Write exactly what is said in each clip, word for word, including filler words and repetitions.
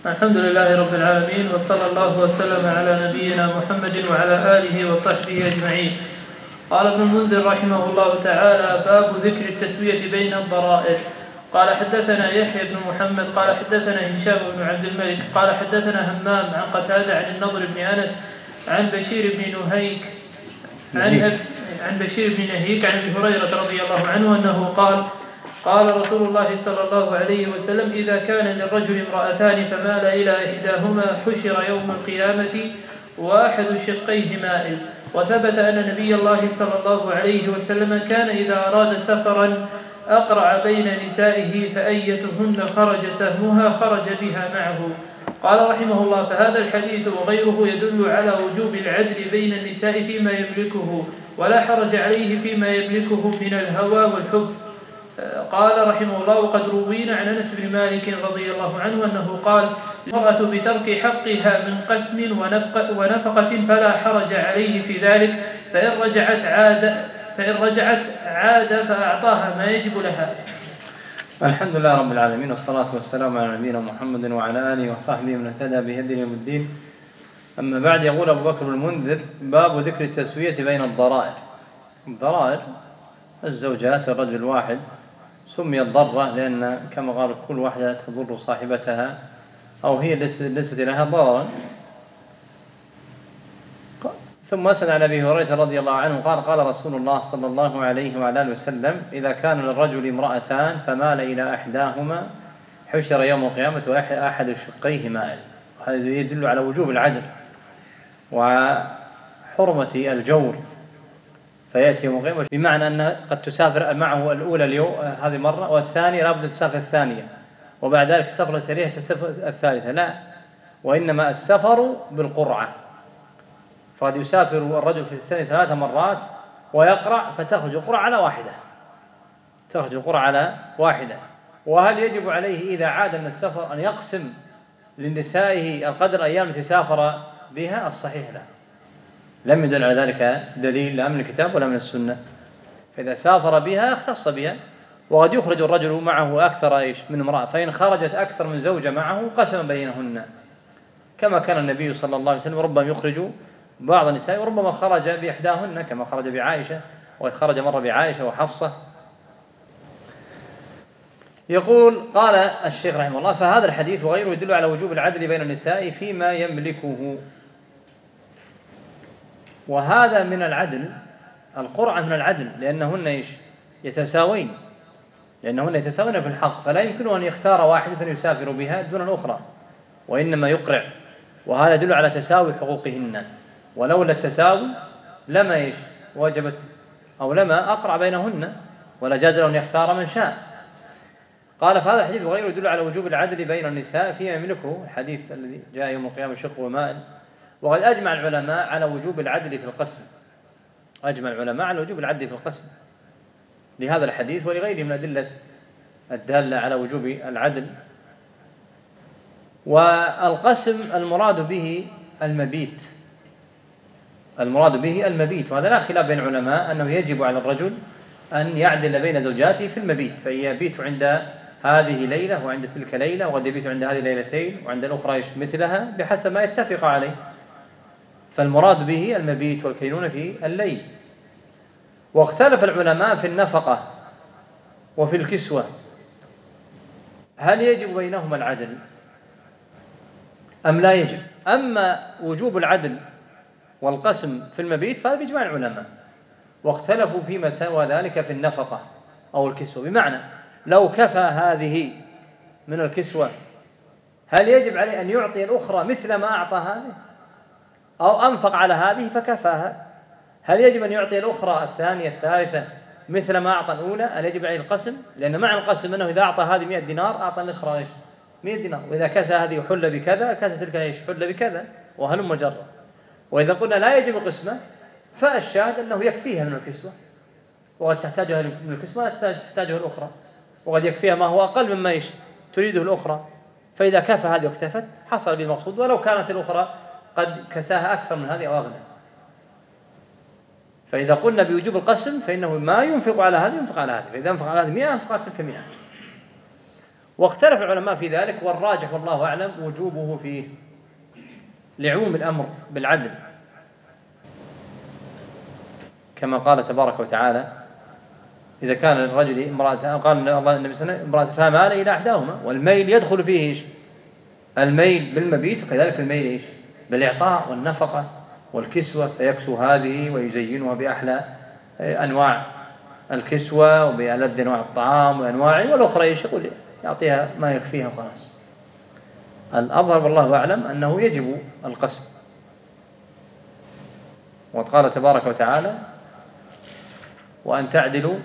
الحمد لله رب العالمين، وصلى الله وسلم على نبينا محمد وعلى آله وصحبه أجمعين. قال ابن المنذر رحمه الله تعالى: باب ذكر التسوية بين الضرائر. قال حدثنا يحيى بن محمد قال حدثنا هشام بن عبد الملك قال حدثنا همام عن قتادة عن النضر بن أنس عن بشير بن نهيك عن, عن بشير بن نهيك عن ابي هريرة رضي الله عنه أنه قال: قال رسول الله صلى الله عليه وسلم: إذا كان للرجل امرأتان فمال إلى إحداهما حشر يوم القيامة وأحد شقيه مائل. وثبت أن نبي الله صلى الله عليه وسلم كان إذا أراد سفرا أقرع بين نسائه فأيتهن خرج سهمها خرج بها معه. قال رحمه الله: فهذا الحديث وغيره يدل على وجوب العدل بين النساء فيما يملكه، ولا حرج عليه فيما يملكه من الهوى والحب. قال رحمه الله: وقد روينا عن أنس بن مالك رضي الله عنه أنه قال: المرأة بترك حقها من قسم ونفقة فلا حرج عليه في ذلك، فإن رجعت عاد فإن رجعت عاد فأعطاها ما يجب لها. الحمد لله رب العالمين، والصلاة والسلام على نبينا محمد وعلى آله وصحبه من اهتدى بهديه يوم الدين. أما بعد، يقول أبو بكر المنذر: باب ذكر التسوية بين الضرائر. الضرائر الزوجات الرجل الواحد، سميت ضرة لأن كما قال كل واحدة تضر صاحبتها أو هي ليست لها ضررا. ثم أسأل عن أبي هريرة رضي الله عنه قال: قال رسول الله صلى الله عليه وعلى آله وسلم: إذا كان للرجل امرأتان فمال إلى إحداهما حشر يوم القيامة وأحد شقيه مائل. هذا يدل على وجوب العدل وحرمة الجور، فيأتي يوم القيامة بمعنى أن قد تسافر معه الأولى اليوم هذه مرة، والثانية لابد تسافر الثانية، وبعد ذلك السفرة التالية تسافر الثالثة. لا، وإنما السفر بالقرعة، فقد يسافر الرجل في السنة ثلاث مرات ويقرع فتخرج القرعة على واحدة تخرج القرعة على واحدة. وهل يجب عليه إذا عاد من السفر أن يقسم لنسائه القدر أيام التي سافر بها؟ الصحيح لا، لم يدل على ذلك دليل لا من الكتاب ولا من السنة. فإذا سافر بها اختص بها. وقد يخرج الرجل معه أكثر إيش من امرأة، فإن خرجت أكثر من زوجة معه قسم بينهن، كما كان النبي صلى الله عليه وسلم ربما يخرج بعض النساء وربما خرج بإحداهن، كما خرج بعائشة، وخرج مرة بعائشة وحفصة. يقول قال الشيخ رحمه الله: فهذا الحديث وغيره يدل على وجوب العدل بين النساء فيما يملكه. وهذا من العدل، القرعة من العدل، لأنهن إيش يتساوين لأنهن يتساوين في الحق، فلا يمكن أن يختار واحدة يسافر بها دون الأخرى، وإنما يقرع. وهذا يدل على تساوي حقوقهن، ولولا التساوي لما إيش وجبت أو لما أقرع بينهن، ولا جاز له أن يختار من شاء. قال: فهذا الحديث وغيره يدل على وجوب العدل بين النساء فيما يملكه، الحديث الذي جاء يوم القيامة شق ومائل. وقد أجمع العلماء على وجوب العدل في القسم أجمع العلماء على وجوب العدل في القسم لهذا الحديث ولغيره من الأدلة الدالة على وجوب العدل. والقسم المراد به المبيت المراد به المبيت وهذا لا خلاف بين العلماء أنه يجب على الرجل أن يعدل بين زوجاته في المبيت، فيبيت عند هذه ليلة وعند تلك ليلة، وقد يبيت عند هذه ليلتين وعند الأخرى مثلها بحسب ما يتفق عليه. فالمراد به المبيت والكينونة في الليل. واختلف العلماء في النفقة وفي الكسوة، هل يجب بينهما العدل أم لا يجب؟ أما وجوب العدل والقسم في المبيت فهذا بإجماع العلماء، واختلفوا فيما سوى ذلك في النفقة أو الكسوة. بمعنى لو كفى هذه من الكسوة هل يجب عليه أن يعطي الأخرى مثل ما أعطى هذه، أو أنفق على هذه فكفاها؟ هل يجب أن يعطي الأخرى الثانية الثالثة مثل ما أعطى الأولى؟ هل يجب عليه القسم؟ لأن معنى القسم أنه إذا أعطى هذه مئة دينار أعطى الأخرى إيش مئة دينار، وإذا كسى هذه حل بكذا كسى تلك إيش حل بكذا، وهلم جرا. وإذا قلنا لا يجب قسمه فالشاهد أنه يكفيها من الكسوة، وقد تحتاجها من الكسوة تحتاجها الأخرى، وقد يكفيها ما هو أقل مما إيش تريده الأخرى. فإذا كفى هذه واكتفت حصل بالمقصود، ولو كانت الأخرى قد كساها أكثر من هذه أو أغنى. فإذا قلنا بوجوب القسم فإنه ما ينفق على هذه ينفق على هذه، فإذا ينفق على هذه مئة ينفق على تلك مئة. واختلف العلماء في ذلك، والراجح والله أعلم وجوبه فيه لعموم الأمر بالعدل، كما قال تبارك وتعالى: إذا كان الرجل امرأة، قال الله النبي صلى الله عليه وسلم: امرأة فمال إلى إحداهما. والميل يدخل فيه إيش؟ الميل بالمبيت، وكذلك الميل إيش؟ بالإعطاء والنفقة والكسوة، فيكسو هذه ويزينها بأحلى أنواع الكسوة وبألذ أنواع الطعام وأنواعه، والأخرى إيش؟ يقول يعطيها ما يكفيها وخلاص. الأظهر والله أعلم أنه يجب القسم. وقد قال تبارك وتعالى: وأن تعدلوا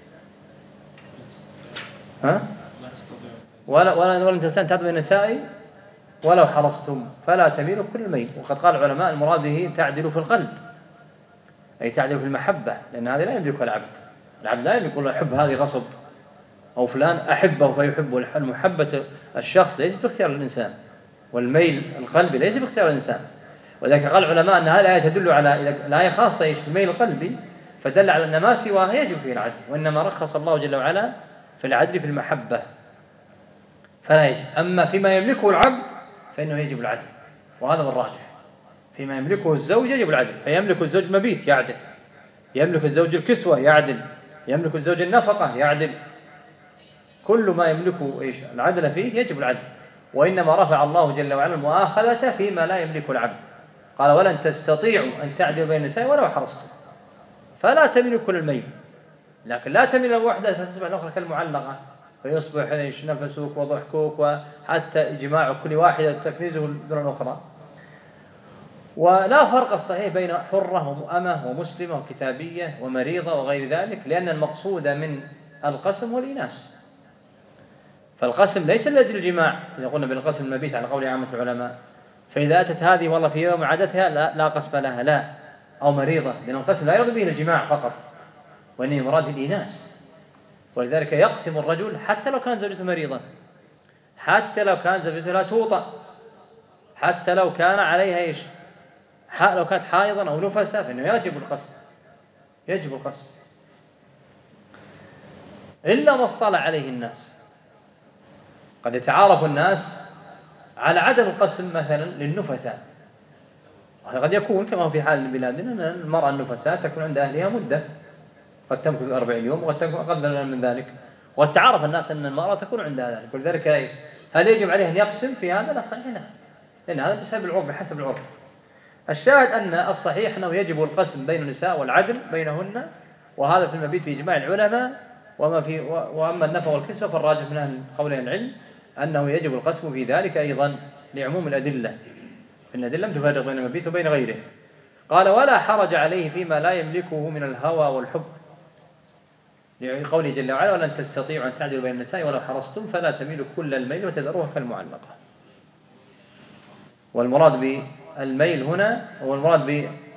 ها ولا ولا ولن تستطيعوا تعدلوا النساء ولو حرصتم فلا تميلوا كل الميل. وقد قال العلماء المراد به تعدلوا في القلب، أي تعدلوا في المحبة، لأن هذه لا يملكها العبد. العبد لا يملك يقول أحب هذه غصب، أو فلان أحبه فيحبه. المحبة الشخص ليست باختيار الإنسان، والميل القلبي ليس باختيار الإنسان. ولذلك قال العلماء أن هذه الآية تدل على الآية خاصة إيش؟ الميل القلبي، فدل على أن ما سواه يجب فيه العدل، وإنما رخص الله جل وعلا في العدل في المحبة فلا يجب. أما فيما يملكه العبد فإنه يجب العدل، وهذا هو الراجح. فيما يملكه الزوج يجب العدل، فيملك الزوج مبيت يعدل، يملك الزوج الكسوة يعدل، يملك الزوج النفقة يعدل، كل ما يملكه إيش؟ العدل فيه يجب العدل. وإنما رفع الله جل وعلا المؤاخذة فيما لا يملكه العبد، قال: ولن تستطيعوا أن تعدلوا بين النساء ولو حرصتم فلا تميلوا كل الميل. لكن لا تميل الوحدة فتصبح الأخرى كالمعلقة، فيصبح إيش؟ نفسك وضحكك وحتى إجماع كل واحدة تكنيزه دون الأخرى. ولا فرق الصحيح بين حرة ومؤمة ومسلمة وكتابية ومريضة وغير ذلك، لأن المقصود من القسم هو الإناث. فالقسم ليس لأجل الجماع، إذا قلنا بالقسم المبيت على قول عامة العلماء، فإذا أتت هذه والله في يوم عادتها لا, لا قسم لها، لا، أو مريضة، لأن القسم لا يراد به الجماع فقط، وإنه مراد الإناث. ولذلك يقسم الرجل حتى لو كان زوجته مريضة، حتى لو كان زوجته لا توطأ، حتى لو كان عليها إيش؟ لو كانت حائضا أو نفسا، فإنه يجب القسم، يجب القسم إلا ما اصطلح عليه الناس. قد يتعارف الناس على عدم القسم مثلا للنفساء، وقد يكون كما في حال بلادنا أن المرأة النفساء تكون عند أهلها مدة، قد تمكث أربعين يوم وقد تكون أقل من ذلك، وقد تعرف الناس أن المرأة تكون عندها ذلك. ولذلك إيش؟ هل يجب عليه أن يقسم في هذا؟ لا، صحيح لا، لأن هذا بسبب العرف، بحسب العرف. الشاهد أن الصحيح أنه يجب القسم بين النساء والعدل بينهن، وهذا في المبيت في إجماع العلماء. وما في وأما النفقة والكسوة فالراجح من أهل قولي العلم أنه يجب القسم في ذلك أيضا لعموم الأدلة، فإن الأدلة لم تفرق بين المبيت وبين غيره. قال: ولا حرج عليه فيما لا يملكه من الهوى والحب، لقوله جل وعلا: ولن تستطيعوا أن تعدلوا بين النساء ولو حرصتم فلا تميلوا كل الميل وتذروها كالمعلقة. والمراد بالميل هنا هو المراد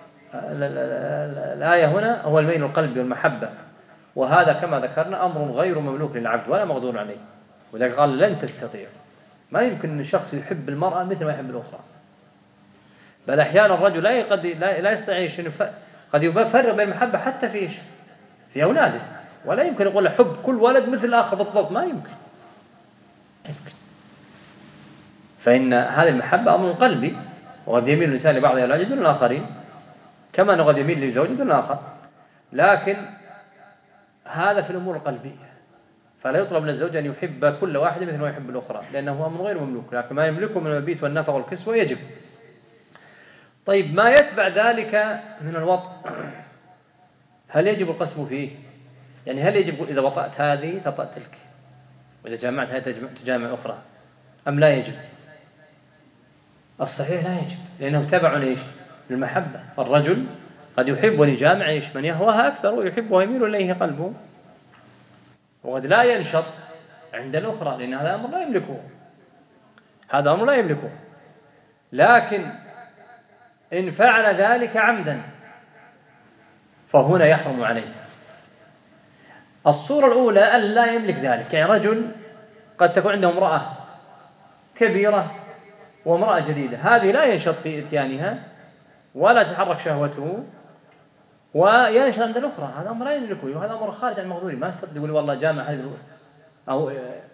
بالآية هنا هو الميل القلبي والمحبة، وهذا كما ذكرنا أمر غير مملوك للعبد ولا مقدور عليه. وذلك قال: لن تستطيع. ما يمكن أن الشخص يحب المرأة مثل ما يحب الأخرى، بل أحيانا الرجل لا قد لا يستطيع، قد يفرق بين المحبة حتى في في أولاده، ولا يمكن يقول له حب كل ولد مثل الآخر بالضبط، ما يمكن. يمكن. فإن هذه المحبة أمر قلبي، وقد يميل الإنسان لبعض أولاده دون الآخرين، كما أنه قد يميل لزوجه دون الآخر، لكن هذا في الأمور القلبية. فلا يطلب من الزوج أن يحب كل واحد مثل ما يحب الأخرى، لأنه أمر غير مملوك، لكن ما يملكه من المبيت والنفق والكسوة يجب. طيب، ما يتبع ذلك من الوطء هل يجب القسم فيه؟ يعني هل يجب إذا وطأت هذه تطأ تلك، وإذا جامعت هذه تجامع أخرى، أم لا يجب؟ الصحيح لا يجب، لأنه تبع إيش؟ للمحبة. الرجل قد يحب ويجامع إيش؟ من يهواها أكثر ويحب ويميل إليه قلبه، وقد لا ينشط عند الأخرى، لأن هذا أمر لا يملكه، هذا أمر لا يملكه. لكن إن فعل ذلك عمدا فهنا يحرم عليه. الصورة الأولى أن لا يملك ذلك، يعني رجل قد تكون عنده امرأة كبيرة وامرأة جديدة، هذه لا ينشط في إتيانها ولا تتحرك شهوته، وينشط عند الأخرى، هذا أمر لا يملكه، وهذا أمر خارج عن المقدور. ما يستطيع يقول والله جامع هذه أو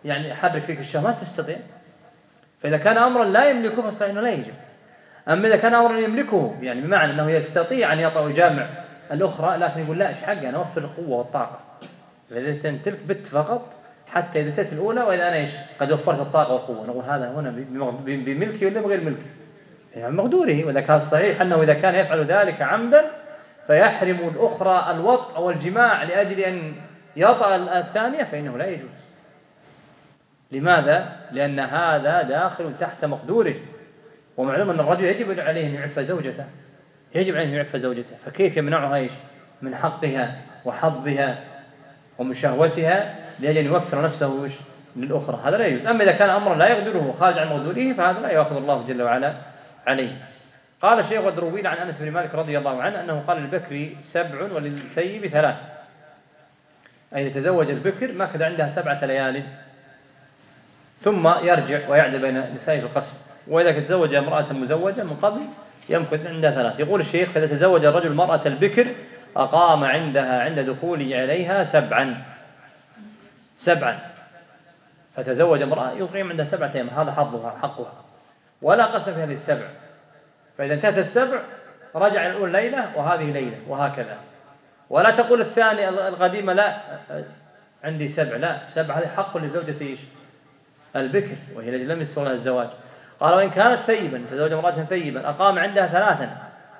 يعني يحرك فيك الشهوة ما تستطيع. فإذا كان أمرا لا يملكه فالصحيح أنه لا يجب. أما إذا كان أمرا يملكه يعني بمعنى أنه يستطيع أن يطأ ويجامع الأخرى لكن يقول لا إيش حقي أنا أوفر القوة والطاقة، فإذا تلك بت فقط حتى إذا تأتي الأولى وإذا أنا إيش قد وفرت الطاقة والقوة نقول هذا هنا بملكي ولا بغير ملكي؟ يعني مقدوره. وإذا كان صحيح أنه إذا كان يفعل ذلك عمدا فيحرم الأخرى الوطء والجماع لأجل أن يطأ الثانية فإنه لا يجوز. لماذا؟ لأن هذا داخل تحت مقدوره، ومعلوم أن الرجل يجب عليه أن يعف زوجته، يجب عليه أن يعف زوجته، فكيف يمنعها إيش من حقها وحظها ومن شهوتها لأجل أن يوفر نفسه للأخرى؟ هذا لا يجوز. أما إذا كان أمرا لا يقدره وخارج عن مقدوره فهذا لا يأخذ الله جل وعلا عليه. قال الشيخ ودرويل عن أنس بن مالك رضي الله عنه أنه قال للبكر سبع وللثيب ثلاث، أي يتزوج البكر مكث عندها سبعة ليال ثم يرجع ويعدل بين نسائه في القسم، وإذا تزوج امرأة مزوجة من قبل يمكث عندها ثلاث. يقول الشيخ فإذا تزوج الرجل المرأة البكر أقام عندها عند دخوله عليها سبعا سبعا فتزوج امرأة يقيم عندها سبعة أيام، هذا حظها حقها ولا قسم في هذه السبع. فإذا انتهت السبع رجع الأول ليلة وهذه ليلة وهكذا. ولا تقول الثاني القديمة لا عندي سبع، لا، سبع هذه حق لزوجة البكر وهي التي لم يسبق لها الزواج. قال وإن كانت ثيبا تزوج امرأة ثيبا أقام عندها ثلاثا،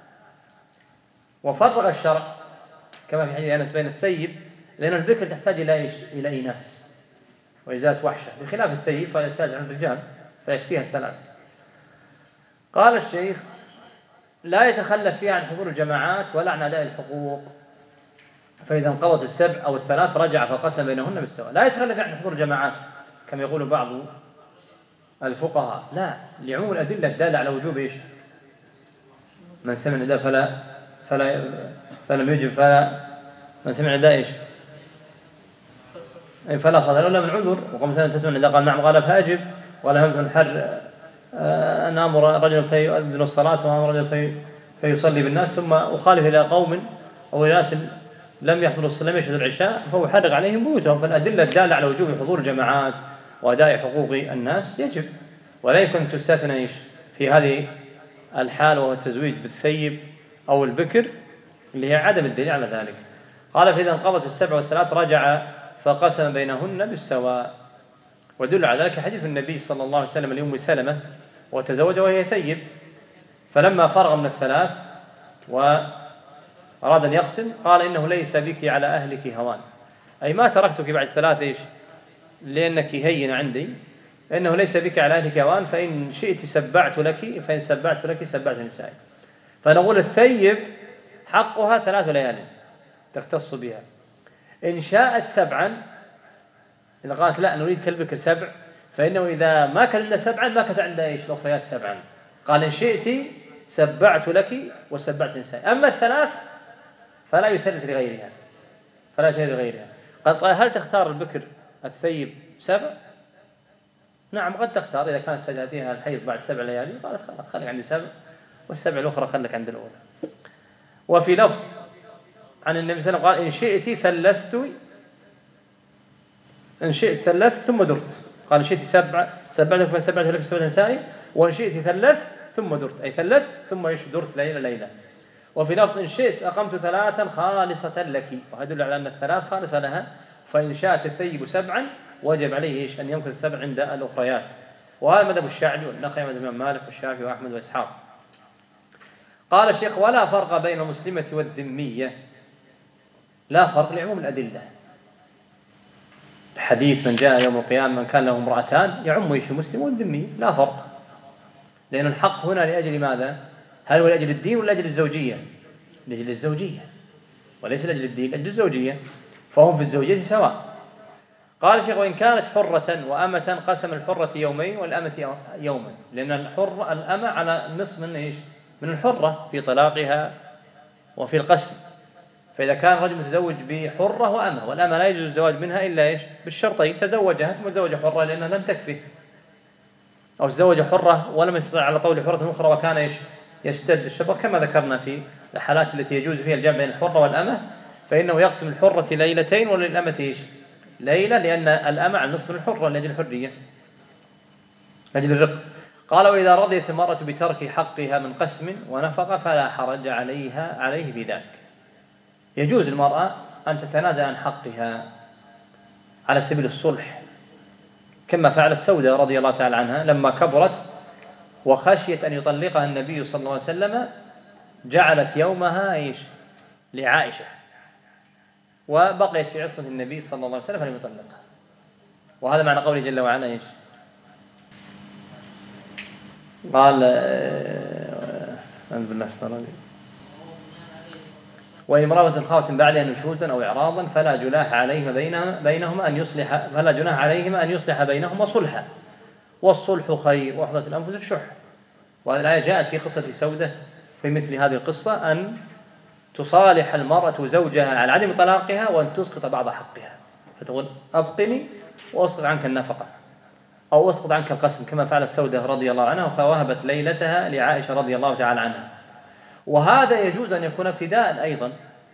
وفرق الشرع كما في حديث أنس بين الثيب، لأن البكر تحتاج إلى إيش؟ إلى إيناس وإزالة وحشة، بخلاف الثيب فيحتاج عند الرجال فيكفيها الثلاث. قال الشيخ لا يتخلف فيها عن حضور الجماعات ولا عن أداء الحقوق، فإذا انقضت السبع أو الثلاث رجع فقسم بينهن بالسواء. لا يتخلف عن حضور الجماعات كما يقول بعض الفقهاء، لا، لعموم الأدلة الدالة على وجوب إيش؟ من سمع النداء فلا فلا فلم يجب فلا من سمع النداء إيش؟ أي فلا صلاة له إلا من عذر. وقام سنة تسمع النداء قال نعم قال فأجب، ولا همت الحر أن أمر رجل فيؤذن الصلاة وأمر رجل في فيصلي بالناس ثم أخالف إلى قوم أو إلى ناس لم يحضروا الصلاة لم يشهدوا العشاء فهو حرق عليهم بيوتهم. فالأدلة الدالة على وجوب حضور الجماعات وأداء حقوق الناس يجب، ولا يمكن أن تستثنى إيش في هذه الحال وهو التزويج بالثيب أو البكر اللي هي عدم الدليل على ذلك. قال فإذا انقضت السبع والثلاث رجع فقسم بينهن بالسواء. ودل على ذلك حديث النبي صلى الله عليه وسلم لأم سلمة وتزوج وهي ثيب، فلما فرغ من الثلاث وأراد أن يقسم قال إنه ليس بك على أهلك هوان، أي ما تركتك بعد ثلاث إيش لأنك هينة عندي، إنه ليس بك على أهلك هوان، فإن شئت سبعت لك فإن سبعت لك سبعت نسائي. فنقول الثيب حقها ثلاث ليال تختص بها، إن شاءت سبعا إذا قالت لا نريد كالبكر سبع فإنه إذا ما كان عندها سبعا ما كانت عندها إيش الأخريات سبعا، قال إن شئت سبعت لك وسبعت نسائي. أما الثلاث فلا يثلث لغيرها فلا يثلث لغيرها. قال هل تختار البكر الثيب سبع؟ نعم قد تختار إذا كانت سجاتها الحيض بعد سبع ليالي قالت خلاص خليك عندي سبع والسبع الأخرى خليك عند الأولى. وفي لفظ عن النبي صلى الله عليه وسلم قال إن شئت ثلثت إن شئت ثلثت ثم درت، قال إن شئت سبع سبعتك فسبعت لك سبعة نسائي، وإن شئت ثلثت ثم درت أي ثلثت ثم إيش درت ليلة ليلة. وفي لفظ إن شئت أقمت ثلاثا خالصة لك، وهدل على أن الثلاث خالصة لها، فإن شاءت الثيب سبعا وجب عليه إيش أن يمكث سبع عند الأخريات. وهذا مذهب الشافعي والنخعي مذهب الإمام مالك والشافعي وأحمد وإسحاق. قال الشيخ ولا فرق بين المسلمة والذمية، لا فرق لعموم الأدلة. الحديث من جاء يوم القيامة من كان له امرأتان يعم ايش المسلم والذمي، لا فرق، لأن الحق هنا لأجل ماذا؟ هل هو لأجل الدين ولا لأجل الزوجية؟ لأجل الزوجية وليس لأجل الدين، لأجل الزوجية، فهم في الزوجية سواء. قال الشيخ وإن كانت حرة وأمة قسم الحرة يومين والأمة يوما، لأن الحرة الأمة على نصف من ايش؟ من الحرة في طلاقها وفي القسم. فإذا كان رجل متزوج بحرة وأمة، والأمة لا يجوز الزواج منها إلا إيش؟ بالشرطين، تزوجها ثم تزوج حرة لأنها لم تكفي، أو تزوج حرة ولم يستطع على طول حرة أخرى وكان إيش؟ يشتد الشبه، كما ذكرنا في الحالات التي يجوز فيها الجمع بين الحرة والأمة، فإنه يقسم الحرة ليلتين وللأمة إيش؟ ليلة لأن الأمة على النصف من الحرة لأجل الحرية لأجل الرق. قال وإذا رضيت المرأة بترك حقها من قسم ونفقة فلا حرج عليها عليه في ذلك. يجوز المرأة أن تتنازل عن حقها على سبيل الصلح كما فعلت سودة رضي الله تعالى عنها لما كبرت وخشيت أن يطلقها النبي صلى الله عليه وسلم جعلت يومها إيش لعائشة وبقيت في عصمة النبي صلى الله عليه وسلم فلم يطلقها. وهذا معنى قوله جل وعلا إيش قال أنت بالنفس وإن امرأة خافت من بعدها نشوزا أو إعراضا فلا جناح عليهما بينهما أن يصلح فلا جناح عليهما أن يصلح بينهما صلحا والصلح خير وحدة الأنفس الشح. وهذه الآية جاءت في قصة سودة في مثل هذه القصة أن تصالح المرأة زوجها على عدم طلاقها وأن تسقط بعض حقها فتقول أبقني وأسقط عنك النفقة أو أسقط عنك القسم كما فعل سودة رضي الله عنها فوهبت ليلتها لعائشة رضي الله تعالى عنها. وهذا يجوز أن يكون ابتداء أيضا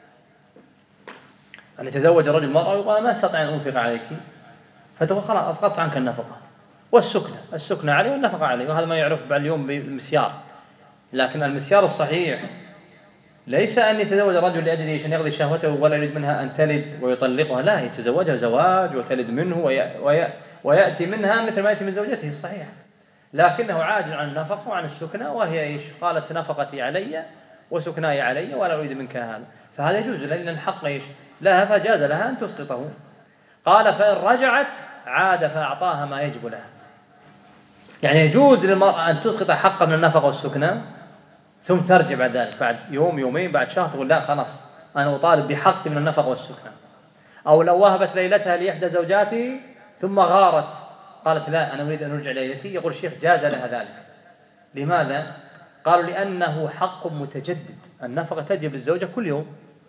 أن يتزوج الرجل المرأة ويقول ما استطيع أن أنفق عليك فتقول خلاص أسقطت عنك النفقة والسكنة السكنة عليه والنفقة عليه. وهذا ما يعرف بعد اليوم بالمسيار. لكن المسيار الصحيح ليس أن يتزوج الرجل لأجل أن يقضي شهوته ولا يريد منها أن تلد ويطلقها لا يتزوجها زواج وتلد منه وي... وي... ويأتي منها مثل ما يأتي من زوجته الصحيح لكنه عاجل عن النفقة وعن السكنة وهي إيش قالت نفقتي علي وسكناي علي ولا أريد منك هذا فهذا يجوز لأن الحق إيش لها فجاز لها أن تسقطه. قال فإن رجعت عاد فأعطاها ما يجب لها. يعني يجوز للمرأة أن تسقط حقا من النفقة والسكنة ثم ترجع بعد ذلك بعد يوم يومين بعد شهر تقول لا خلاص أنا أطالب بحق من النفقة والسكنة. أو لو وهبت ليلتها لإحدى زوجاته ثم غارت قالت لا أنا أريد أن أرجع ليلتي يقول الشيخ جاز لها ذلك. لماذا؟ قالوا لأنه حق متجدد. النفقة تجب للزوجة كل يوم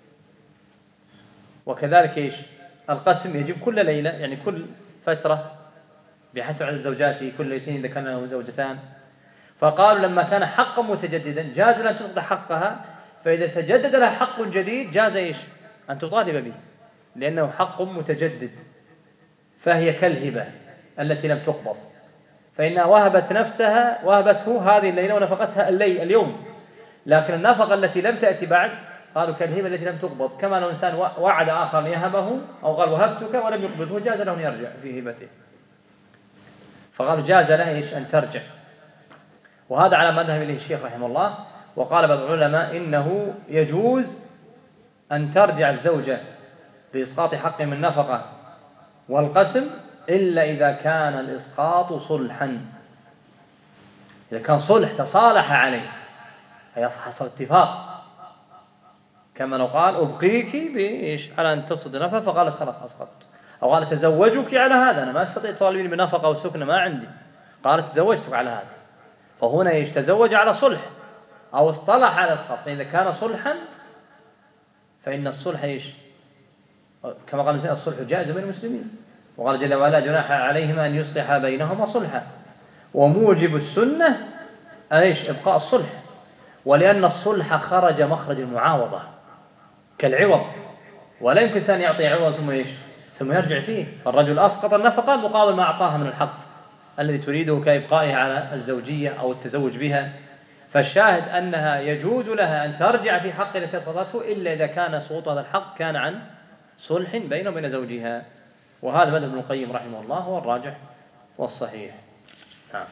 وكذلك إيش القسم يجب كل ليلة يعني كل فترة بحسب عدد زوجاته كل ليلتين إذا كان له زوجتان. فقالوا لما كان حقا متجددا جاز لها أن تسقط حقها فإذا تجدد لها حق جديد جاز إيش أن تطالب به لأنه حق متجدد. فهي كالهبة التي لم تقبض فإنها وهبت نفسها وهبته هذه الليلة ونفقتها الليل اليوم لكن النفقة التي لم تأتي بعد قالوا كالهبة التي لم تقبض كما لو إنسان وعد آخر أن يهبه أو قال وهبتك ولم يقبضه جاز له أن يرجع في هبته. فقالوا جاز له إيش أن ترجع. وهذا على ما ذهب إليه الشيخ رحمه الله. وقال بعض العلماء إنه يجوز أن ترجع الزوجة بإسقاط حق من نفقة والقسم إلا إذا كان الإسقاط صلحا. إذا كان صلح تصالح عليه فيحصل اتفاق كما لو قال أبقيك بإيش على أن تصد نفقة فقالت خلاص أسقطت أو قال تزوجك على هذا أنا ما أستطيع طالبين بنفقة وسكنة ما عندي قالت تزوجتك على هذا فهنا إيش تزوج على صلح أو اصطلح على إسقاط. فإذا كان صلحا فإن الصلح إيش كما قال الصلح جائز بين المسلمين. وقال جل وعلا جناح عليهما أن يصلح بينهما صلحا. وموجب السنة إيش إبقاء الصلح ولأن الصلح خرج مخرج المعاوضة كالعوض ولا يمكن إنسان يعطي عوض ثم إيش ثم يرجع فيه. فالرجل أسقط النفقة مقابل ما أعطاها من الحق الذي تريده كإبقائها على الزوجية أو التزوج بها. فالشاهد أنها يجوز لها أن ترجع في حق التي أسقطته إلا إذا كان سقوط هذا الحق كان عن صلح بينه وبين زوجها. وهذا مذهب ابن القيم رحمه الله هو الراجح والصحيح. نعم.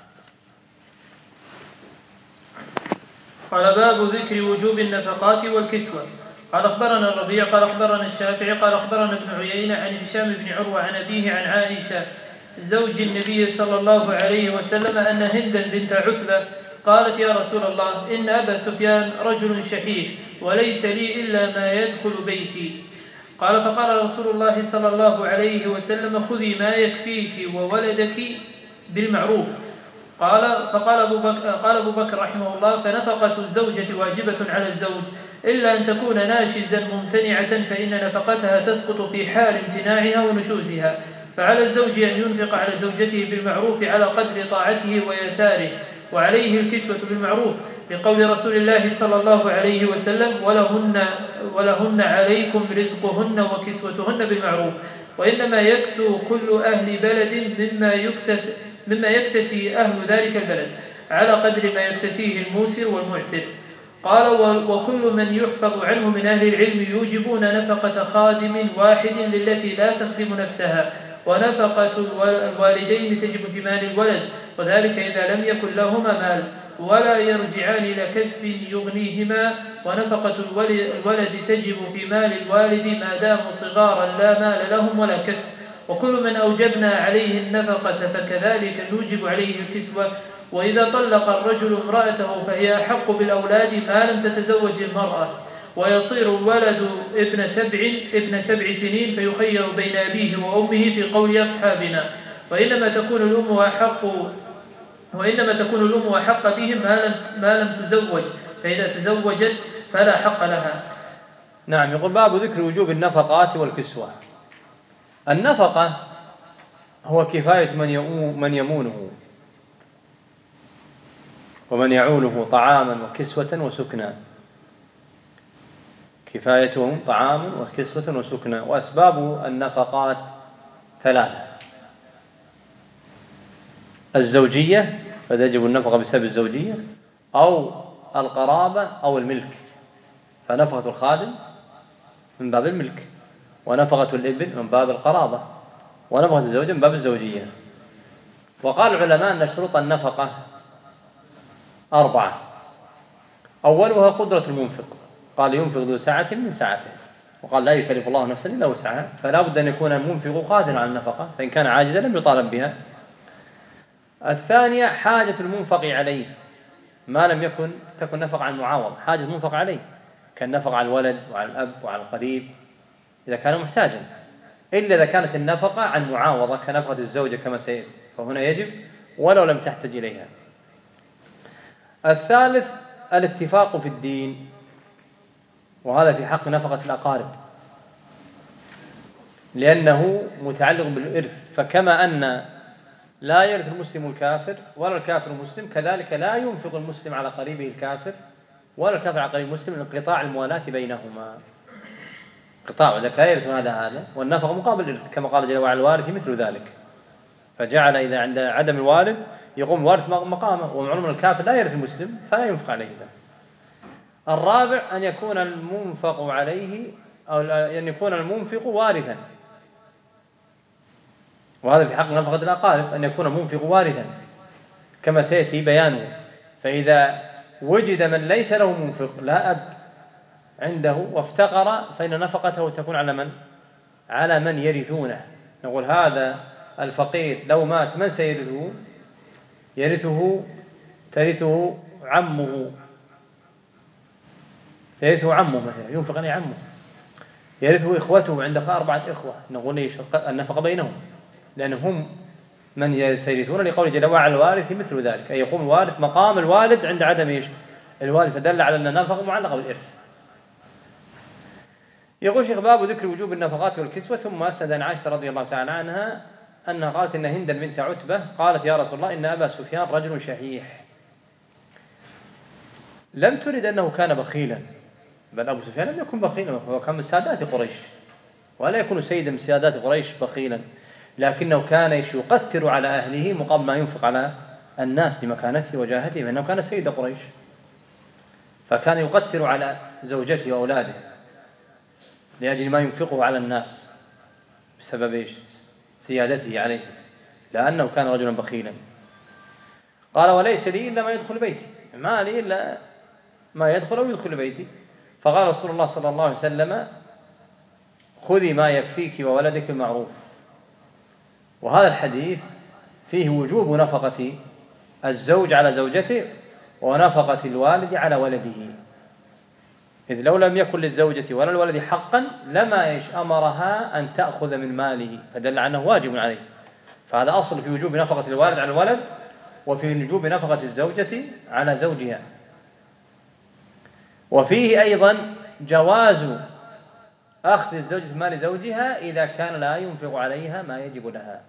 قال باب ذكر وجوب النفقات والكسوة. قال أخبرنا الربيع قال أخبرنا الشافعي قال أخبرنا ابن عيينة عن هشام بن عروة عن أبيه عن عائشة زوج النبي صلى الله عليه وسلم أن هندا بنت عتبة قالت يا رسول الله إن أبا سفيان رجل شحيح وليس لي إلا ما يدخل بيتي. قال فقال رسول الله صلى الله عليه وسلم خذي ما يكفيك وولدك بالمعروف. قال فقال أبو بكر, قال أبو بكر رحمه الله فنفقة الزوجة واجبة على الزوج إلا أن تكون ناشزا ممتنعة فإن نفقتها تسقط في حال امتناعها ونشوزها. فعلى الزوج أن ينفق على زوجته بالمعروف على قدر طاعته ويساره وعليه الكسوة بالمعروف لقول رسول الله صلى الله عليه وسلم ولهن, ولهن عليكم رزقهن وكسوتهن بالمعروف. وإنما يكسو كل أهل بلد مما يكتس مما يكتسي أهل ذلك البلد على قدر ما يكتسيه الموسر والمعسر. قال: وكل من يحفظ عنه من أهل العلم يوجبون نفقة خادم واحد للتي لا تخدم نفسها، ونفقة الوالدين تجب في مال الولد، وذلك إذا لم يكن لهما مال ولا يرجعان إلى كسب يغنيهما، ونفقة الولد تجب في مال الوالد ما داموا صغارا لا مال لهم ولا كسب. وكل من أوجبنا عليه النفقة فكذلك نوجب عليه الكسوة. وإذا طلق الرجل امرأته فهي أحق بالأولاد ما لم تتزوج المرأة، ويصير الولد ابن سبع ابن سبع سنين فيخير بين أبيه وأمه في قول أصحابنا، وإنما تكون الأم أحق وإنما تكون الأم أحق بهم ما لم ما لم تزوج، فإذا تزوجت فلا حق لها. نعم. يقول: باب ذكر وجوب النفقات والكسوة. النفقة هو كفاية من من يمونه ومن يعوله طعاما وكسوة وسكنا. كفايتهم طعاما وكسوة وسكنا. وأسباب النفقات ثلاثة: الزوجية، فتجب النفقة بسبب الزوجية، أو القرابة، أو الملك، فنفقة الخادم من باب الملك، ونفقة الابن من باب القرابة، ونفقة الزوجة من باب الزوجية. وقال العلماء أن شروط النفقة أربعة: أولها قدرة المنفق، قال: ينفق ذو سعة من سعته، وقال: لا يكلف الله نفسا إلا وسعها، فلا بد أن يكون المنفق قادرا على النفقة، فإن كان عاجزا لم يطالب بها. الثانية حاجة المنفق عليه، ما لم يكن تكن نفقة عن معاوض، حاجة المنفق عليه، كالنفقة على الولد وعلى الأب وعلى القريب إذا كان محتاجا، إلا إذا كانت النفقة عن معاوضة كنفقة الزوجة كما سيأتي، فهنا يجب ولو لم تحتج إليها. الثالث الاتفاق في الدين، وهذا في حق نفقة الأقارب لأنه متعلق بالإرث، فكما أن لا يرث المسلم الكافر ولا الكافر المسلم، كذلك لا ينفق المسلم على قريبه الكافر ولا الكافر على قريب المسلم، لانقطاع الموالاة بينهما. قطاع ذلك لا يرث هذا هذا، والنفقة مقابل الإرث كما قال جل وعلا: الوارث مثل ذلك، فجعل إذا عند عدم الوالد يقوم الوارث مقامه، ومعلوم الكافر لا يرث المسلم فلا ينفق عليه. الرابع أن يكون المنفق عليه أو أن يكون المنفق وارثا، وهذا في حق نفقة الأقارب، أن يكون المنفق وارثا كما سيأتي بيانه. فإذا وجد من ليس له منفق، لا أب عنده، وافتقر، فإن نفقته تكون على من؟ على من يرثونه. نقول: هذا الفقير لو مات من سيرثه؟ يرثه ترثه عمه، يرثه عمه مثلا، ينفق عليه عمه، يرثه إخوته، عندك أربعة إخوة، نقول إيش النفقة بينهم، لأنهم من يرثون، لقول جل وعلا: الوارث مثل ذلك، أي يقوم الوارث مقام الوالد عند عدم إيش الوالد، فدل على أن النفقة معلقة بالإرث. يقول شيخ: باب ذكر وجوب النفقات والكسوة. ثم أسند عن عائشة رضي الله تعالى عنها أنها قالت إن هند بنت عتبة قالت: يا رسول الله، إن أبا سفيان رجل شحيح. لم ترد أنه كان بخيلا، بل أبو سفيان لم يكن بخيلا، هو كان من سادات قريش، ولا يكون سيدا من سادات قريش بخيلا، لكنه كان يقتر على أهله مقابل ما ينفق على الناس لمكانته وجاهته، فإنه كان سيد قريش، فكان يقتر على زوجته وأولاده لأجل ما ينفقه على الناس بسبب سيادته عليه، لأنه كان رجلا بخيلا. قال: وليس لي إلا ما يدخل بيتي، ما لي إلا ما يدخل أو يدخل بيتي. فقال رسول الله صلى الله عليه وسلم: خذي ما يكفيك وولدك بالمعروف. وهذا الحديث فيه وجوب نفقة الزوج على زوجته ونفقة الوالد على ولده، إذ لو لم يكن للزوجة ولا الولد حقا لما إيش أمرها أن تأخذ من ماله، فدل عنه واجب عليه. فهذا أصل في وجوب نفقة الوالد على الولد، وفي وجوب نفقة الزوجة على زوجها. وفيه أيضا جواز أخذ الزوجة مال زوجها إذا كان لا ينفق عليها ما يجب لها،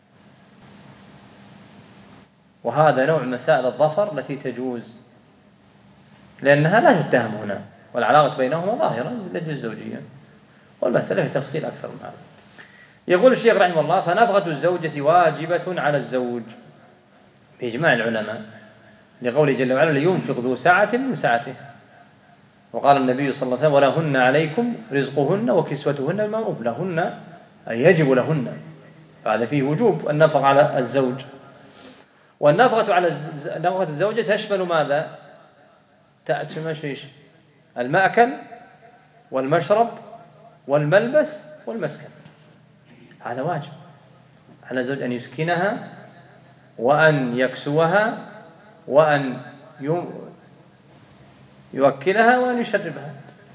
وهذا نوع مسائل الظفر التي تجوز، لأنها لا تتهم هنا، والعلاقة بينهما ظاهرة لأجل الزوجية، والمسألة في تفصيل أكثر من هذا. يقول الشيخ رحمه الله: فنفقة الزوجة واجبة على الزوج بإجماع العلماء، لقوله جل وعلا: لينفق ذو سعة من سعته. وقال النبي صلى الله عليه وسلم: ولهن عليكم رزقهن وكسوتهن بالمعروف. لهن أي يجب لهن، فهذا فيه وجوب النفقة على الزوج. والنفقة على نفقة الزوجة تشمل ماذا؟ تشمل المأكل والمشرب والملبس والمسكن. هذا واجب على الزوج أن يسكنها وأن يكسوها وأن يوكلها وأن يشربها،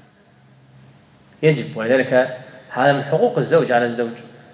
يجب. ولذلك هذا من حقوق الزوج على الزوج.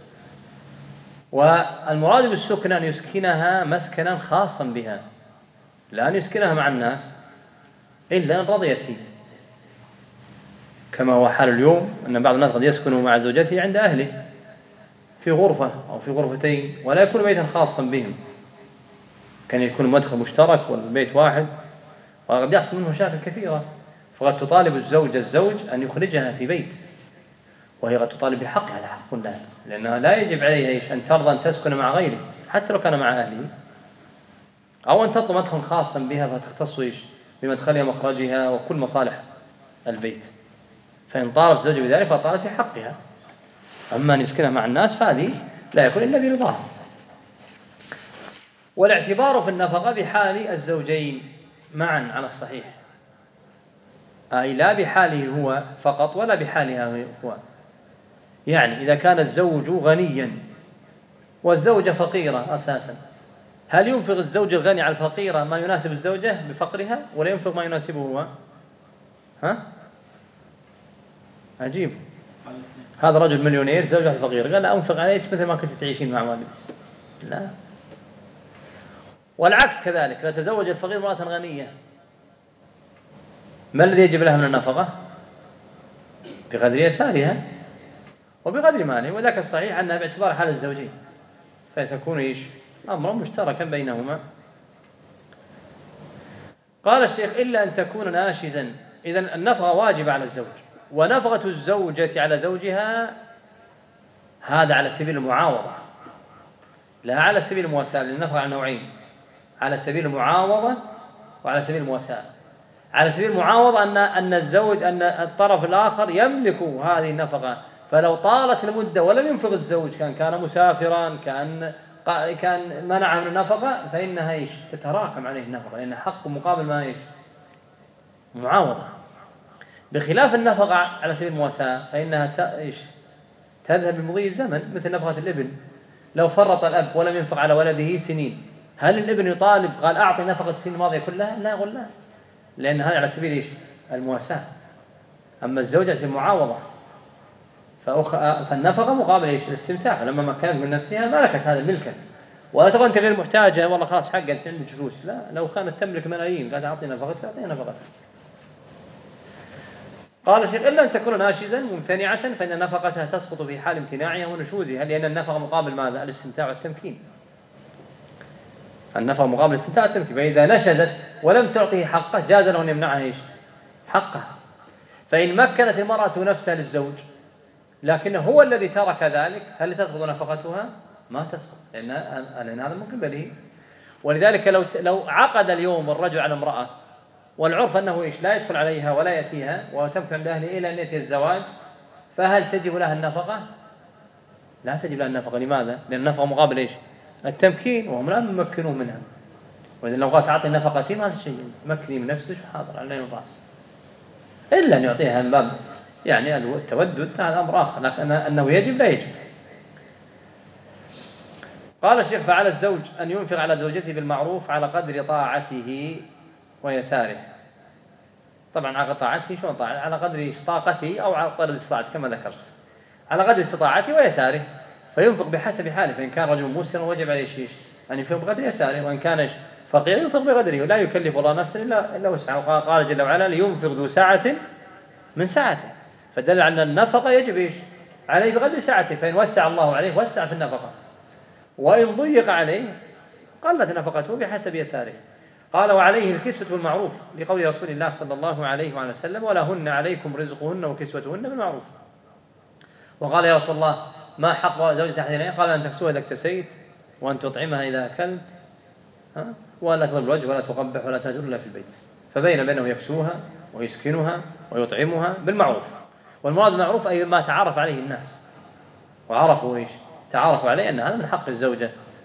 والمراد بالسكن أن يسكنها مسكنا خاصا بها، لا أن يسكنها مع الناس إلا أن رضيت فيه، كما هو حال اليوم أن بعض الناس قد يسكن مع زوجته عند أهله في غرفة أو في غرفتين، ولا يكون بيتا خاصا بهم، كان يكون مدخل مشترك والبيت واحد، وقد يحصل منه مشاكل كثيرة. فقد تطالب الزوج الزوج أن يخرجها في بيت، وهي قد تطالب بحق، هذا حق لها، لأنها لا يجب عليها إيش أن ترضى أن تسكن مع غيره حتى لو كان مع أهله، أو أن تطلب مدخل خاصا بها فتختص إيش بمدخلها ومخرجها وكل مصالح البيت. فإن طالبت زوجها بذلك فطالت بحقها. أما أن يسكنها مع الناس فهذه لا يكون إلا برضاها. والاعتبار في النفقة بحال الزوجين معا على الصحيح، أي لا بحاله هو فقط ولا بحالها هو. يعني إذا كان الزوج غنيا والزوجة فقيرة أساسا، هل ينفق الزوج الغني على الفقيرة ما يناسب الزوجة بفقرها، ولا ينفق ما يناسبه هو؟ ها؟ عجيب. هذا رجل مليونير زوجة فقير، قال لا أنفق عليك مثل ما كنت تعيشين مع والدك. لا. والعكس كذلك، لا تزوج الفقير امرأة غنية، ما الذي يجب لها من النفقة؟ بقدر يسارها وبقدر ماله. وذاك الصحيح أنها باعتبار حال الزوجين، فتكون إيش أمرا مشتركا بينهما. قال الشيخ: إلا أن تكون ناشزا. إذن النفقة واجبة على الزوج، ونفقة الزوجة على زوجها هذا على سبيل المعاوضة، لا على سبيل المواساة، لأن النفقة على نوعين: على سبيل المعاوضة وعلى سبيل المواساة. على سبيل المعاوضة أن أن الزوج أن الطرف الآخر يملك هذه النفقة، فلو طالت المدة ولم ينفق الزوج، كان كان مسافرا، كان كان منع من النفقة، فإنها إيش تتراكم عليه النفقة، لأن حق مقابل ما إيش معاوضة. بخلاف النفقة على سبيل المواساة فإنها إيش تذهب بمضي الزمن، مثل نفقة الابن. لو فرط الأب ولم ينفق على ولده سنين، هل الابن يطالب قال أعطي نفقة السنين الماضية كلها؟ لا، يقول لا، لأن هذا على سبيل إيش المواساة. أما الزوجة على سبيل المعاوضة، فأخ... فالنفقة مقابل إيش الاستمتاع، لما مكنت من نفسها ملكت هذا الملكا، ولا تقول أنت غير محتاجة والله خلاص حق أنت عندك فلوس. لا، لو كانت تملك ملايين قاعد أعطي نفقتها أعطي نفقتها. قال الشيخ: إلا أن تكون ناشزا ممتنعة، فإن نفقتها تسقط في حال امتناعها ونشوزها، لأن النفقة مقابل ماذا؟ الاستمتاع والتمكين. النفقة مقابل الاستمتاع والتمكين، فإذا نشزت ولم تعطيه حقه جاز له أن يمنعها إيش حقه. فإن مكنت المرأة نفسها للزوج لكن هو الذي ترك ذلك، هل تسقط نفقتها؟ ما تسقط، لأن لأن هذا من قبله. ولذلك لو لو عقد اليوم الرجل على امرأة والعرف أنه إيش لا يدخل عليها ولا يأتيها وتمكن عند أهله إلى أن يأتي الزواج، فهل تجب لها النفقة؟ لا تجب لها النفقة. لماذا؟ لأن النفقة مقابل إيش التمكين، وهم لا يمكنون منها. وإذا لو قالت أعطي نفقتي هذا الشيء مكني من نفسك وحاضر على العين والرأس، إلا أن يعطيها من باب يعني التودد، هذا أمر آخر، لكن أنه يجب لا يجب. قال الشيخ: فعلى الزوج أن ينفق على زوجته بالمعروف على قدر طاعته ويساره. طبعا على طاعته شلون طاعة؟ على قدر طاقته أو على قدر استطاعته كما ذكر، على قدر استطاعته ويساره، فينفق بحسب حاله. فإن كان رجل مسر وجب عليه شيء أن ينفق بقدر يساره، وإن كان فقير ينفق بقدره، ولا يكلف الله نفسا إلا إلا وسعها. قال جل وعلا: لينفق ذو سعة من سعته، فدل على أن النفقة يجب إيش عليه بقدر سعته، فإن وسع الله عليه وسع في النفقة، وإن ضيق عليه قلت نفقته بحسب يساره. قال: وعليه الكسوة بالمعروف، لقول رسول الله صلى الله عليه وسلم: ولهن عليكم رزقهن وكسوتهن بالمعروف. وقال: يا رسول الله ما حق زوجة أحدنا؟ قال أن تكسوها إذا اكتسيت، وأن تطعمها إذا أكلت، ها؟ ولا تضرب الوجه ولا تقبح ولا تهجر إلا في البيت. فبين بينه يكسوها ويسكنها ويطعمها بالمعروف. والمراد بالمعروف أي ما تعرف عليه الناس وعرفوا إيش تعرفوا عليه أن هذا من حق الزوجة.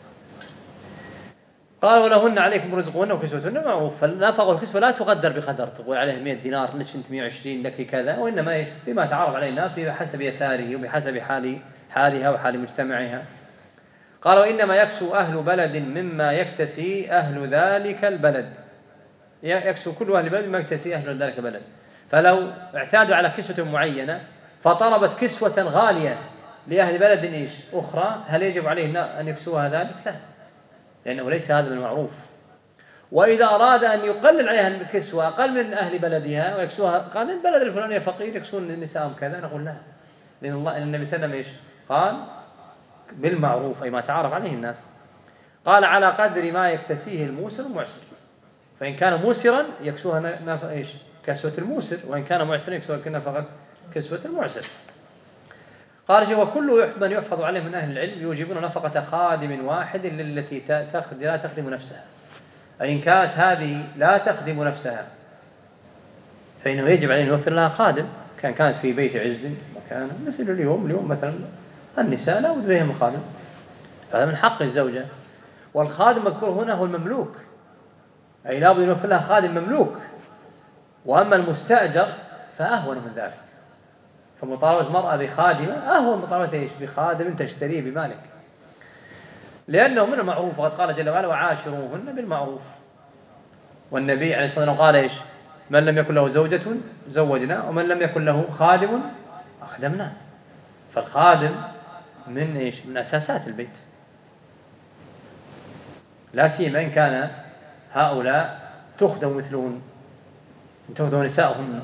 قال ولهن عليكم رزقهن وكسوتهن معروف. فالنفقة والكسوة لا تقدر بقدر تقول عليه مئة دينار لك أنت مئة وعشرين لك كذا، وإنما إيش بما تعرف عليه الناس بحسب يساره وبحسب حال حالها وحال مجتمعها. قال وإنما يكسو أهل بلد مما يكتسي أهل ذلك البلد، يكسو كل أهل بلد مما يكتسي أهل ذلك البلد. فلو اعتادوا على كسوة معينة فطلبت كسوة غالية لأهل بلد إيش أخرى، هل يجب عليه أن يكسوها ذلك؟ لا، لأنه ليس هذا من المعروف. وإذا أراد أن يقلل عليها الكسوة أقل من أهل بلدها ويكسوها، قال البلد الفلاني فقير يكسون نساءهم كذا، نقول لا، لأن الله إن النبي صلى الله عليه وسلم إيش قال بالمعروف أي ما تعرف عليه الناس. قال على قدر ما يكتسيه الموسر المعسر، فإن كان موسرا يكسوها نف... إيش كسوة الموسر، وإن كان معسرا يكسوها نفقة كسوة المعسر. قال وكل من يحفظ عليه من أهل العلم يوجبون نفقة خادم واحد للتي تخدم لا تخدم نفسها، أي إن كانت هذه لا تخدم نفسها فإنه يجب عليه أن يوفر لها خادم، كان كانت في بيت عز وكان مثل اليوم اليوم مثلا النساء لا بد لهم خادم، هذا من حق الزوجة. والخادم مذكور هنا هو المملوك، أي لا بد أن يوفر لها خادم مملوك. وأما المستأجر فأهون من ذلك، فمطالبة المرأة بخادمة أهون مطالبة إيش بخادم تشتريه بمالك، لأنه من المعروف. وقد قال جل وعلا وعاشروهن بالمعروف. والنبي عليه الصلاة والسلام قال إيش من لم يكن له زوجة زوجنا ومن لم يكن له خادم أخدمنا. فالخادم من إيش من أساسات البيت، لا سيما إن كان هؤلاء تخدم مثلهن تخدم نساءهن.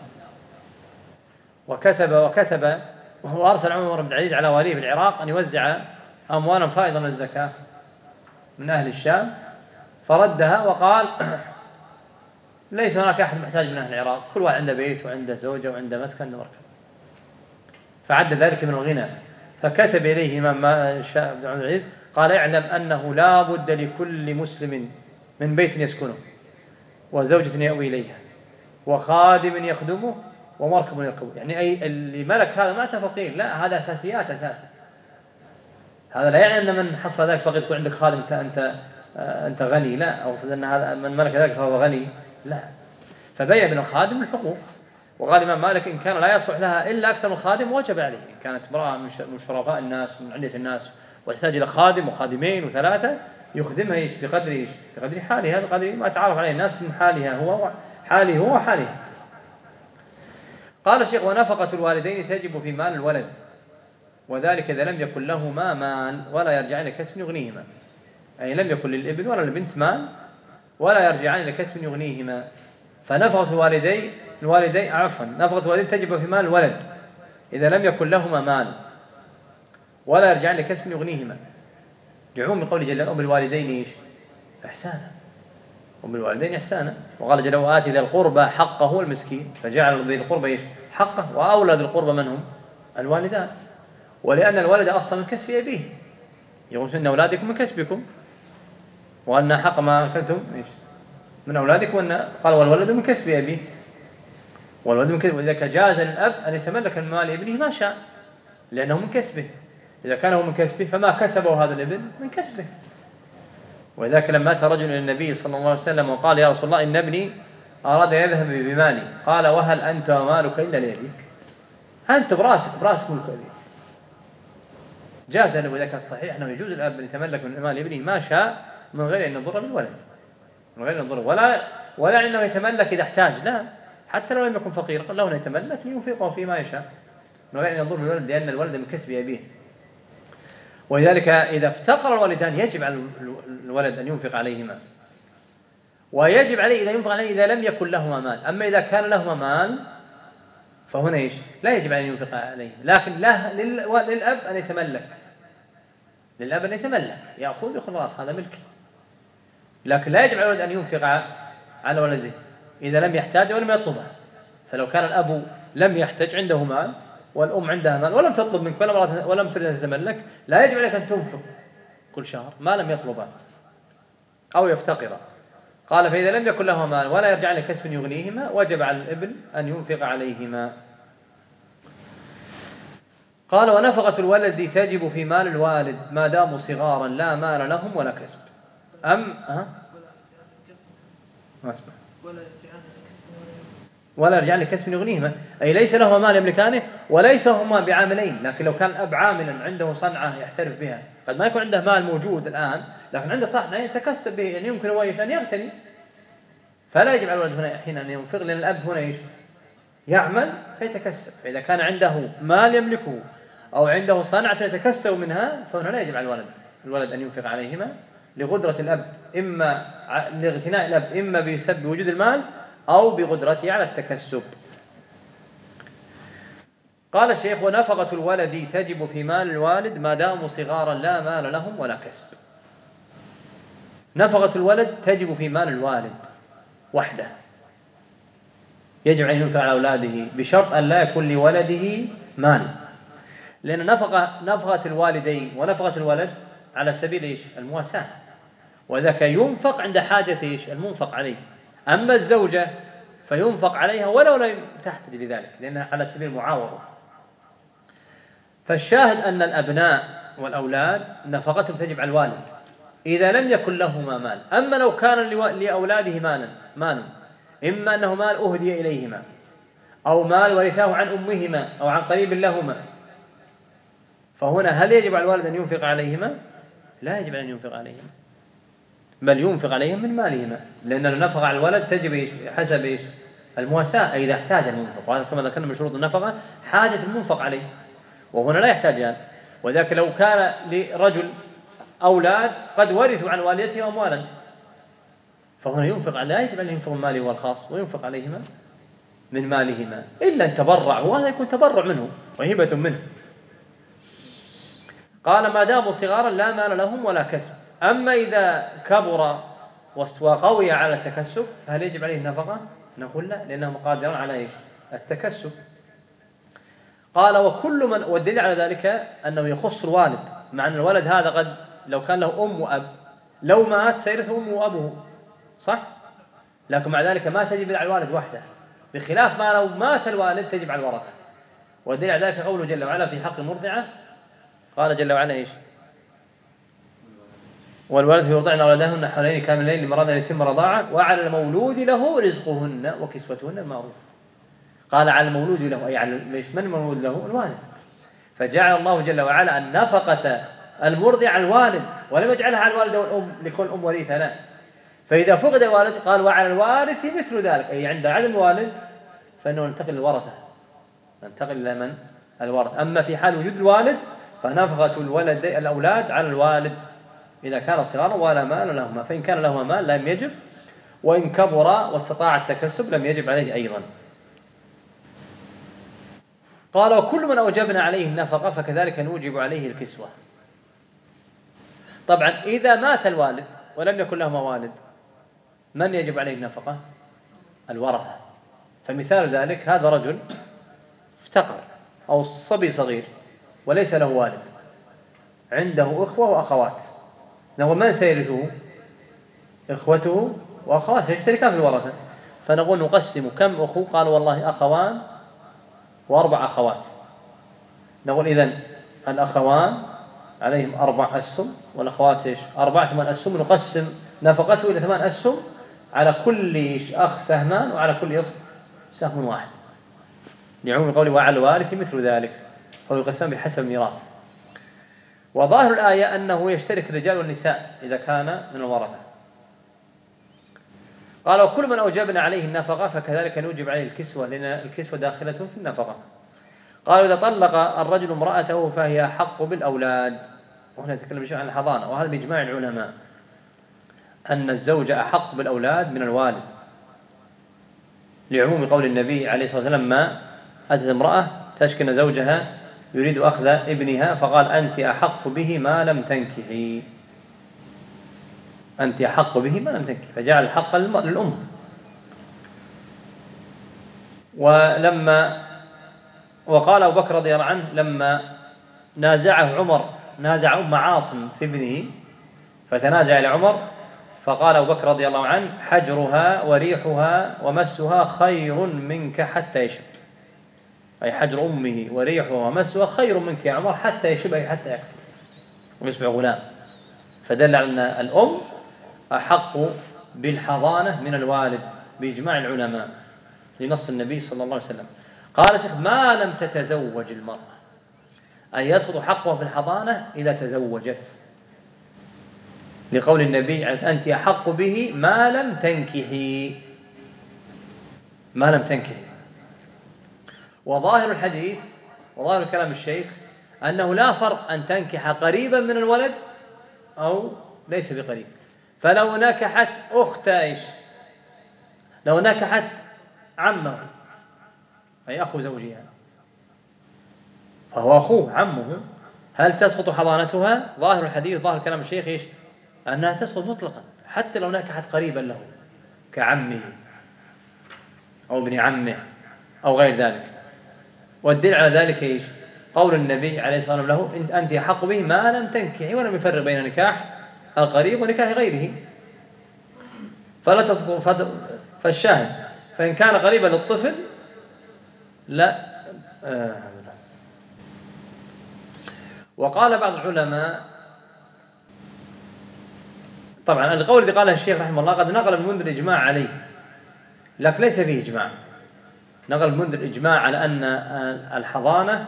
وكتب وكتب وأرسل عمر بن العزيز على واليه في العراق أن يوزع أموالا فائضة من الزكاة من أهل الشام، فردها وقال ليس هناك أحد محتاج من أهل العراق، كل واحد عنده بيت وعنده زوجة وعنده مسكن ومركب، فعد ذلك من الغنى. فكتب إليه الإمام الشافعي بن عبد العزيز قال اعلم أنه لا بد لكل مسلم من بيت يسكنه وزوجة يأوي إليها وخادم يخدمه ومركب يركبه. يعني أي اللي ملك هذا ما فقير، لا، هذا أساسيات أساسا. هذا لا يعني أن من حصل ذلك فقط يكون عندك خادم أنت أنت أنت غني، لا، أقصد أن هذا من ملك ذلك فهو غني، لا. فبين بين الخادم الحقوق. وقال الإمام مالك إن كان لا يصلح لها إلا أكثر من خادم وجب عليه، إن كانت امرأة من شرفاء الناس من عدة الناس وتحتاج إلى خادم وخادمين وثلاثة يخدمها إيش بقدر إيش بقدر حالها بقدر ما تعرف عليه الناس من حالها هو حاله هو وحالها. قال الشيخ ونفقة الوالدين تجب في مال الولد، وذلك إذا لم يكن لهما مال ولا يرجعان لكسب يغنيهما، أي لم يكن للابن ولا للبنت مال ولا يرجعان لكسب يغنيهما. فنفقة الوالدين الوالدين عفوا نفقة الوالدين تجب في مال الولد إذا لم يكن لهما مال ولا يرجعان لكسب يغنيهما، لعموم قوله جل وعلا وبالوالدين إيش إحسانا، وبالوالدين إحسانا. وقال جل وعلا آت ذا القربى حقه المسكين، فجعل ذي القربى إيش حقه، وأولى ذي القربى من هم الوالدان. ولأن الولد أصلا من كسب أبيه، يقول إن أولادكم من كسبكم وأن حق ما أكلتم إيش من أولادكم، وأن قال والولد من كسب أبيه والولد من كسب. وإذا جاز للأب أن يتملك من مال ابنه ما شاء لأنه من كسبه، إذا كان هو من كسبه فما كسبه هذا الابن من كسبه. وذاك لما أتى رجل إلى النبي صلى الله عليه وسلم وقال يا رسول الله إن ابني أراد يذهب بمالي، قال وهل أنت ومالك إلا لأبيك؟ أنت براسك براسك ملك أبيك. جاز له وذاك الصحيح أنه يجوز الأب أن يتملك من مال ابنه ما شاء من غير أن يضر بالولد، من غير أن يضر ولا ولا أنه يتملك إذا احتاج، لا، حتى لو لم يكن فقيرا قال له أن يتملك لينفقه فيما يشاء من غير أن يضر بالولد، لأن الولد من كسب أبيه. ولذلك إذا افتقر الوالدان يجب على الولد أن ينفق عليهما، ويجب عليه إذا ينفق عليه إذا لم يكن لهما مال. أما إذا كان لهما مال فهنا إيش لا يجب عليه أن ينفق عليه، لكن له للأب أن يتملك، للأب أن يتملك يأخذ خلاص هذا ملكي، لكن لا يجب على الولد أن ينفق على ولده إذا لم يحتاج ولم يطلبه. فلو كان الأب لم يحتاج عنده مال والأم عندها مال ولم تطلب منك ولا مرة ولم تريد أن تتملك، لا يجب عليك أن تنفق كل شهر ما لم يطلبا أو يفتقرا. قال فإذا لم يكن له مال ولا يرجع لكسب يغنيهما وجب على الابن أن ينفق عليهما. قال ونفقة الولد تجب في مال الوالد ما داموا صغارا لا مال لهم ولا كسب. أم ها؟ ما أسمع. ولا يرجع لكسب يغنيهما، أي ليس لهما مال يملكانه وليس هما بعاملين. لكن لو كان الأب عاملا عنده صنعة يحترف بها، قد ما يكون عنده مال موجود الآن لكن عنده صنعة يتكسب به، يعني يمكن هو أن يغتني، فلا يجب على الولد هنا حين أن ينفق، لأن الأب هنا إيش؟ يعمل فيتكسب. فإذا كان عنده مال يملكه أو عنده صنعة يتكسب منها فهنا لا يجب على الولد الولد أن ينفق عليهما لقدرة الأب، إما لاغتناء الأب إما بسبب وجود المال أو بقدرته على التكسب. قال الشيخ ونفقة الولد تجب في مال الوالد ما داموا صغارا لا مال لهم ولا كسب. نفقة الولد تجب في مال الوالد وحده، يجب أن ينفق على أولاده بشرط أن لا يكون لولده مال، لأن نفقة نفقة الوالدين ونفقة الولد على سبيل إيش؟ المواساة، وذاك ينفق عند حاجة إيش؟ المنفق عليه. أما الزوجة فينفق عليها ولو لم تحتاج لذلك لأنها على سبيل المعاوضة. فالشاهد أن الأبناء والأولاد نفقتهم تجب على الوالد إذا لم يكن لهما مال. أما لو كان لأولاده مالا مال، إما أنه مال أهدي إليهما أو مال ورثاه عن أمهما أو عن قريب لهما، فهنا هل يجب على الوالد أن ينفق عليهما؟ لا يجب أن ينفق عليهما، بل ينفق عليهم من مالهما، لأن النفقة على الولد تجب إيش؟ حسب إيش؟ المواساة، إذا احتاج المنفق، وهذا كما ذكرنا من شروط النفقة حاجة المنفق عليه، وهنا لا يحتاجان. وذاك لو كان لرجل أولاد قد ورثوا عن والدتهم أموالا فهنا ينفق، لا يجب أن ينفق من ماله هو الخاص وينفق عليهما من مالهما، إلا أن تبرع، وهذا يكون تبرع منه وهبة منه. قال ما داموا صغارا لا مال لهم ولا كسب. أما إذا كبر وقوي على التكسب فهل يجب عليه النفقة؟ نقول لا، لأنهم قادرون على إيش؟ التكسب. قال وكل من، والدليل على ذلك أنه يخص الوالد، مع أن الولد هذا قد لو كان له أم وأب لو مات سيرثه أمه وأبوه، صح؟ لكن مع ذلك ما تجب على الوالد وحده، بخلاف ما لو مات الوالد تجب على الورثة. والدليل على ذلك قوله جل وعلا في حق المرضعة، قال جل وعلا إيش؟ والوالد يرضعن أولادهن حولين كاملين لمن أراد أن يتم رضاعة وعلى المولود له رزقهن وكسوتهن بالمعروف. قال على المولود له، أي على من المولود له؟ الوالد. فجعل الله جل وعلا النفقة المرضع على الوالد ولم يجعلها على الوالد والأم لكل أم وريثة، لا. فإذا فقد الوالد قال وعلى الوارث مثل ذلك، أي عند عدم الوالد فإنه ننتقل للورثة، ننتقل إلى من؟ الورث. أما في حال وجود الوالد فنفقة الولد الأولاد على الوالد إذا كان صغارا ولا مال لهما، فإن كان لهما مال لم يجب، وإن كبر واستطاع التكسب لم يجب عليه أيضا. قال وكل من أوجبنا عليه النفقة فكذلك نوجب عليه الكسوة. طبعا إذا مات الوالد ولم يكن لهما والد من يجب عليه النفقة؟ الورثة. فمثال ذلك هذا رجل افتقر أو صبي صغير وليس له والد، عنده إخوة وأخوات، نقول من سيرثه؟ إخوته وأخواته يشتركان في الورثة، فنقول نقسم كم أخو؟ قال والله أخوان وأربع أخوات. نقول إذن الأخوان عليهم أربع أسهم والأخوات إيش؟ أربعة، ثمان أسهم، نقسم نفقته إلى ثمان أسهم، على كل أخ سهمان وعلى كل أخت سهم واحد، لعموم قوله وعلى الوارث مثل ذلك، فهو يقسم بحسب الميراث. وظاهر الآية أنه يشترك الرجال والنساء إذا كان من الورثة. قال وكل من أوجبنا عليه النفقة فكذلك نوجب عليه الكسوة، لأن الكسوة داخلة في النفقة. قالوا إذا طلق الرجل امرأته فهي أحق بالأولاد، وهنا نتكلم عن الحضانة، وهذا بإجماع العلماء أن الزوجة أحق بالأولاد من الوالد، لعموم قول النبي عليه الصلاة والسلام ما أتت امرأة تشكن زوجها يريد أخذ ابنها فقال أنت أحق به ما لم تنكحي، أنت أحق به ما لم تنكحي، فجعل الحق للأم. ولما وقال أبو بكر رضي الله عنه لما نازعه عمر، نازع أم عاصم في ابنه فتنازع إلى عمر، فقال أبو بكر رضي الله عنه: حجرها وريحها ومسها خير منك حتى يشب، أي حجر أمه وريحها ومسها خير منك يا عمر حتى يشب، أي حتى يكفر ويصبح غلام. فدل على أن الأم أحق بالحضانة من الوالد بإجماع العلماء لنص النبي صلى الله عليه وسلم. قال الشيخ: ما لم تتزوج المرأة، أي يسقط حقها في الحضانة إذا تزوجت، لقول النبي: أنت أحق به ما لم تنكحي، ما لم تنكحي. وظاهر الحديث وظاهر كلام الشيخ أنه لا فرق أن تنكح قريبا من الولد أو ليس بقريب. فلو نكحت أخت إيش؟ لو نكحت عمه أي أخو زوجها فهو أخوه عمه، هل تسقط حضانتها؟ ظاهر الحديث ظاهر كلام الشيخ إيش؟ أنها تسقط مطلقا حتى لو نكحت قريبا له كعمه أو ابن عمه أو غير ذلك. والدليل على ذلك إيش؟ قول النبي عليه الصلاة والسلام له: أنت أحق به ما لم تنكحي، ولم يفرق بين نكاح القريب ونكاح غيره. فلا تسقط. فالشاهد فإن كان قريبا للطفل لا. آه. وقال بعض العلماء، طبعا القول الذي قاله الشيخ رحمه الله قد نقل المنذر إجماع عليه، لكن ليس فيه إجماع. نقل المنذر إجماع على أن الحضانة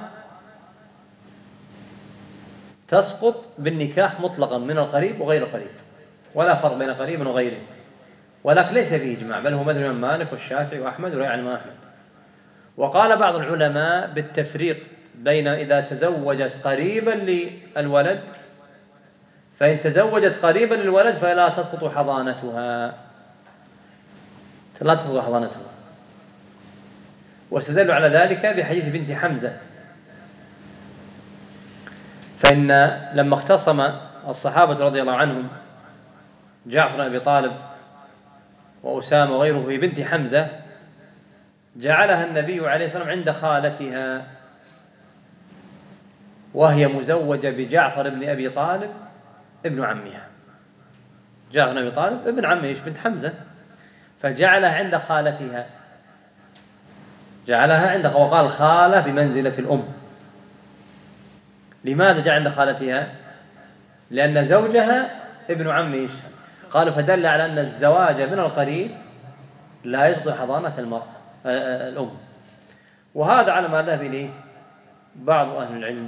تسقط بالنكاح مطلقا من القريب وغير القريب، ولا فرق بين قريب وغيره، ولكن ليس فيه إجماع، بل هو مذهب الإمام مالك والشافعي وأحمد ورأي الإمام أحمد. وقال بعض العلماء بالتفريق بين إذا تزوجت قريبا للولد، فإن تزوجت قريبا للولد فلا تسقط حضانتها، لا تسقط حضانتها. واستدلوا على ذلك بحديث بنت حمزة، فإن لما اختصم الصحابة رضي الله عنهم جعفر بن أبي طالب وأسامة وغيره في بنت حمزة، جعلها النبي عليه الصلاة والسلام عند خالتها، وهي مزوجة بجعفر بن أبي طالب ابن عمها. جعفر بن أبي طالب ابن عمه إيش؟ بنت حمزة، فجعلها عند خالتها، جعلها عند، وقال خالة بمنزلة الأم. لماذا جعل عند خالتها؟ لأن زوجها ابن عم إيش؟ قالوا فدل على أن الزواج من القريب لا يسقط حضانة المرأة الأم. وهذا على ما ذهب إليه بعض أهل العلم.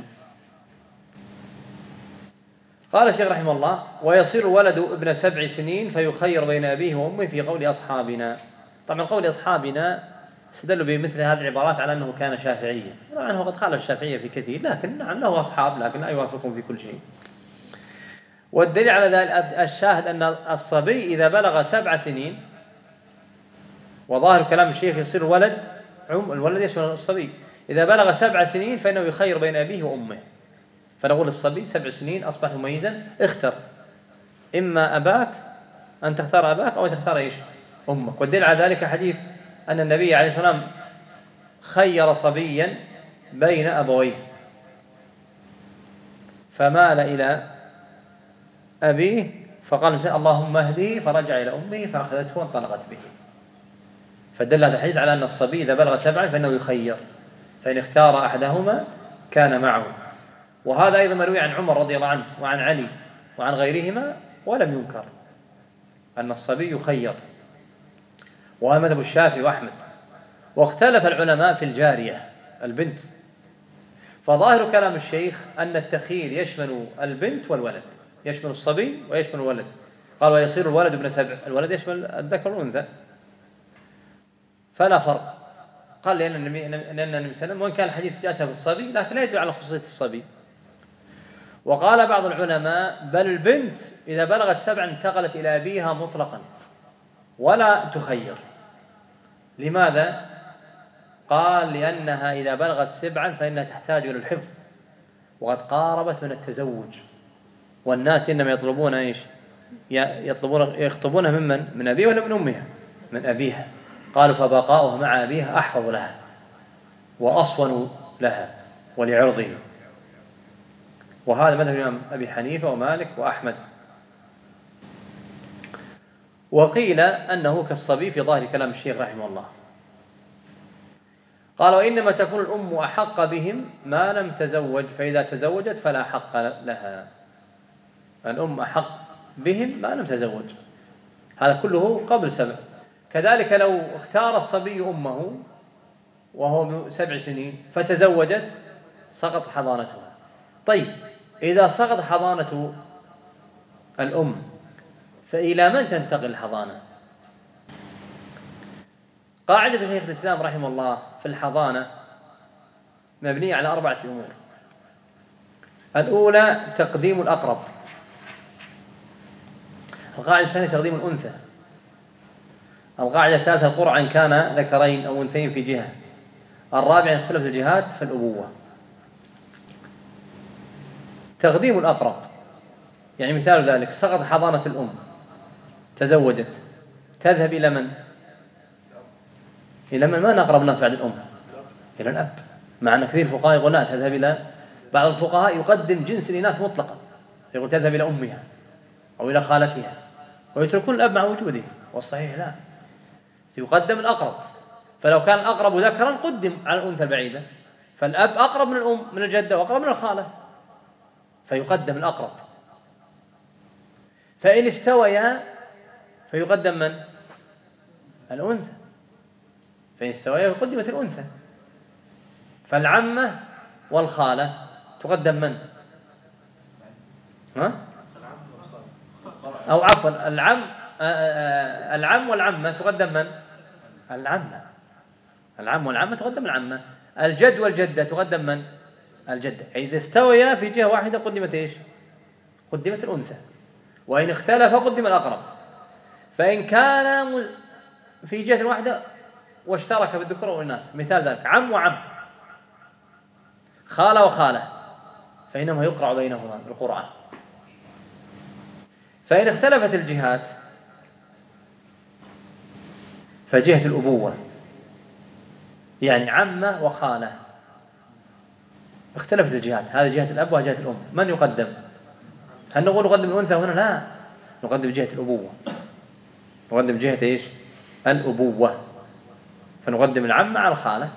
قال الشيخ رحمه الله: ويصير الولد ابن سبع سنين فيخير بين أبيه وأمه في قول أصحابنا. طبعا قول أصحابنا استدلوا بمثل هذه العبارات على أنه كان شافعيا، طبعا هو قد خالف الشافعية في كثير، لكن عنه أصحاب لكن لا يوافقهم في كل شيء. والدليل على ذلك الشاهد أن الصبي إذا بلغ سبع سنين، وظاهر كلام الشيخ يصير الولد عم الولد يشمل الصبي، إذا بلغ سبع سنين فإنه يخير بين أبيه وأمه. فنقول الصبي سبع سنين أصبح مميزا، اختر إما أباك أن تختار أباك أو تختار إيش؟ أمك. والدليل على ذلك حديث أن النبي عليه الصلاة والسلام خير صبيا بين أبويه فمال إلى أبيه فقال اللهم اهديه، فرجع إلى أمه فأخذته وانطلقت به. فدل هذا الحديث على أن الصبي إذا بلغ سبعا فإنه يخير، فإن اختار أحدهما كان معه. وهذا أيضا مروي عن عمر رضي الله عنه وعن علي وعن غيرهما ولم ينكر أن الصبي يخير، وهذا مذهب الشافعي وأحمد. واختلف العلماء في الجارية البنت، فظاهر كلام الشيخ أن التخيير يشمل البنت والولد، يشمل الصبي ويشمل الولد. قال ويصير الولد ابن سبع، الولد يشمل الذكر والأنثى فلا فرق. قال لأن النبي لأن النبي صلى الله عليه وسلم وإن كان الحديث جاءته في الصبي لكن لا يدل على خصوصية الصبي. وقال بعض العلماء بل البنت إذا بلغت سبعا انتقلت إلى أبيها مطلقا ولا تخير. لماذا؟ قال لأنها إذا بلغت سبعا فإنها تحتاج إلى الحفظ وقد قاربت من التزوج، والناس إنما يطلبون إيش؟ يطلبون يخطبونها ممن؟ من أبيها ولا من أمها؟ من أبيها. قالوا فبقاؤها مع أبيها أحفظ لها وأصون لها ولعرضه، وهذا مذهب الإمام أبي حنيفة ومالك وأحمد. وقيل أنه كالصبي في ظاهر كلام الشيخ رحمه الله. قال: وإنما تكون الأم أحق بهم ما لم تزوج، فإذا تزوجت فلا حق لها. الأم أحق بهم ما لم تزوج، هذا كله قبل سبع. كذلك لو اختار الصبي أمه وهو سبع سنين فتزوجت سقط حضانتها. طيب، إذا سقط حضانة الأم فإلى من تنتقل الحضانة؟ قاعدة شيخ الإسلام رحمه الله في الحضانة مبنية على أربعة أمور. الأولى تقديم الأقرب، القاعدة الثانية تقديم الأنثى، القاعدة الثالثة القرعة إن كان ذكرين أو أنثيين في جهة، الرابعة إن اختلفت الجهات فالأبوة. تقديم الأقرب يعني مثال ذلك: سقط حضانة الأم، تزوجت، تذهب إلى من؟ إلى من؟ ما أقرب الناس بعد الأم؟ إلى الأب. مع أن كثير الفقهاء يقول لا، تذهب إلى، بعض الفقهاء يقدم جنس الإناث مطلقا، يقول تذهب إلى أمها أو إلى خالتها، ويتركون الأب مع وجوده، والصحيح لا، يقدم الأقرب. فلو كان الأقرب ذكرا قدم على الأنثى البعيدة، فالأب أقرب من الأم من الجدة وأقرب من الخالة، فيقدم الأقرب. فإن استويا فيقدم من؟ الأنثى. فإن استويا قدمت الأنثى. فالعمة والخالة تقدم من؟ ها؟ أو عفوا العم العم والعمة تقدم من؟ العمة. العم والعمة تقدم العمة. الجد والجدة تقدم من؟ الجدة. إذا استويا في جهة واحدة قدمت إيش؟ قدمت الأنثى. وإن اختلف قدم الأقرب. فإن كان في جهة واحدة واشترك في الذكور والإناث، مثال ذلك عم وعم، خالة وخالة، فإنما يقرع بينهما بالقرعة. فإن اختلفت الجهات فجهة الأبوة، يعني عمة وخالة اختلفت الجهات، هذه جهة الأب وهذه جهة الأم، من يقدم؟ هل نقول نقدم الأنثى هنا؟ لا، نقدم جهة الأبوة، نقدم جهة إيش؟ الأبوة، فنقدم العمة على الخالة.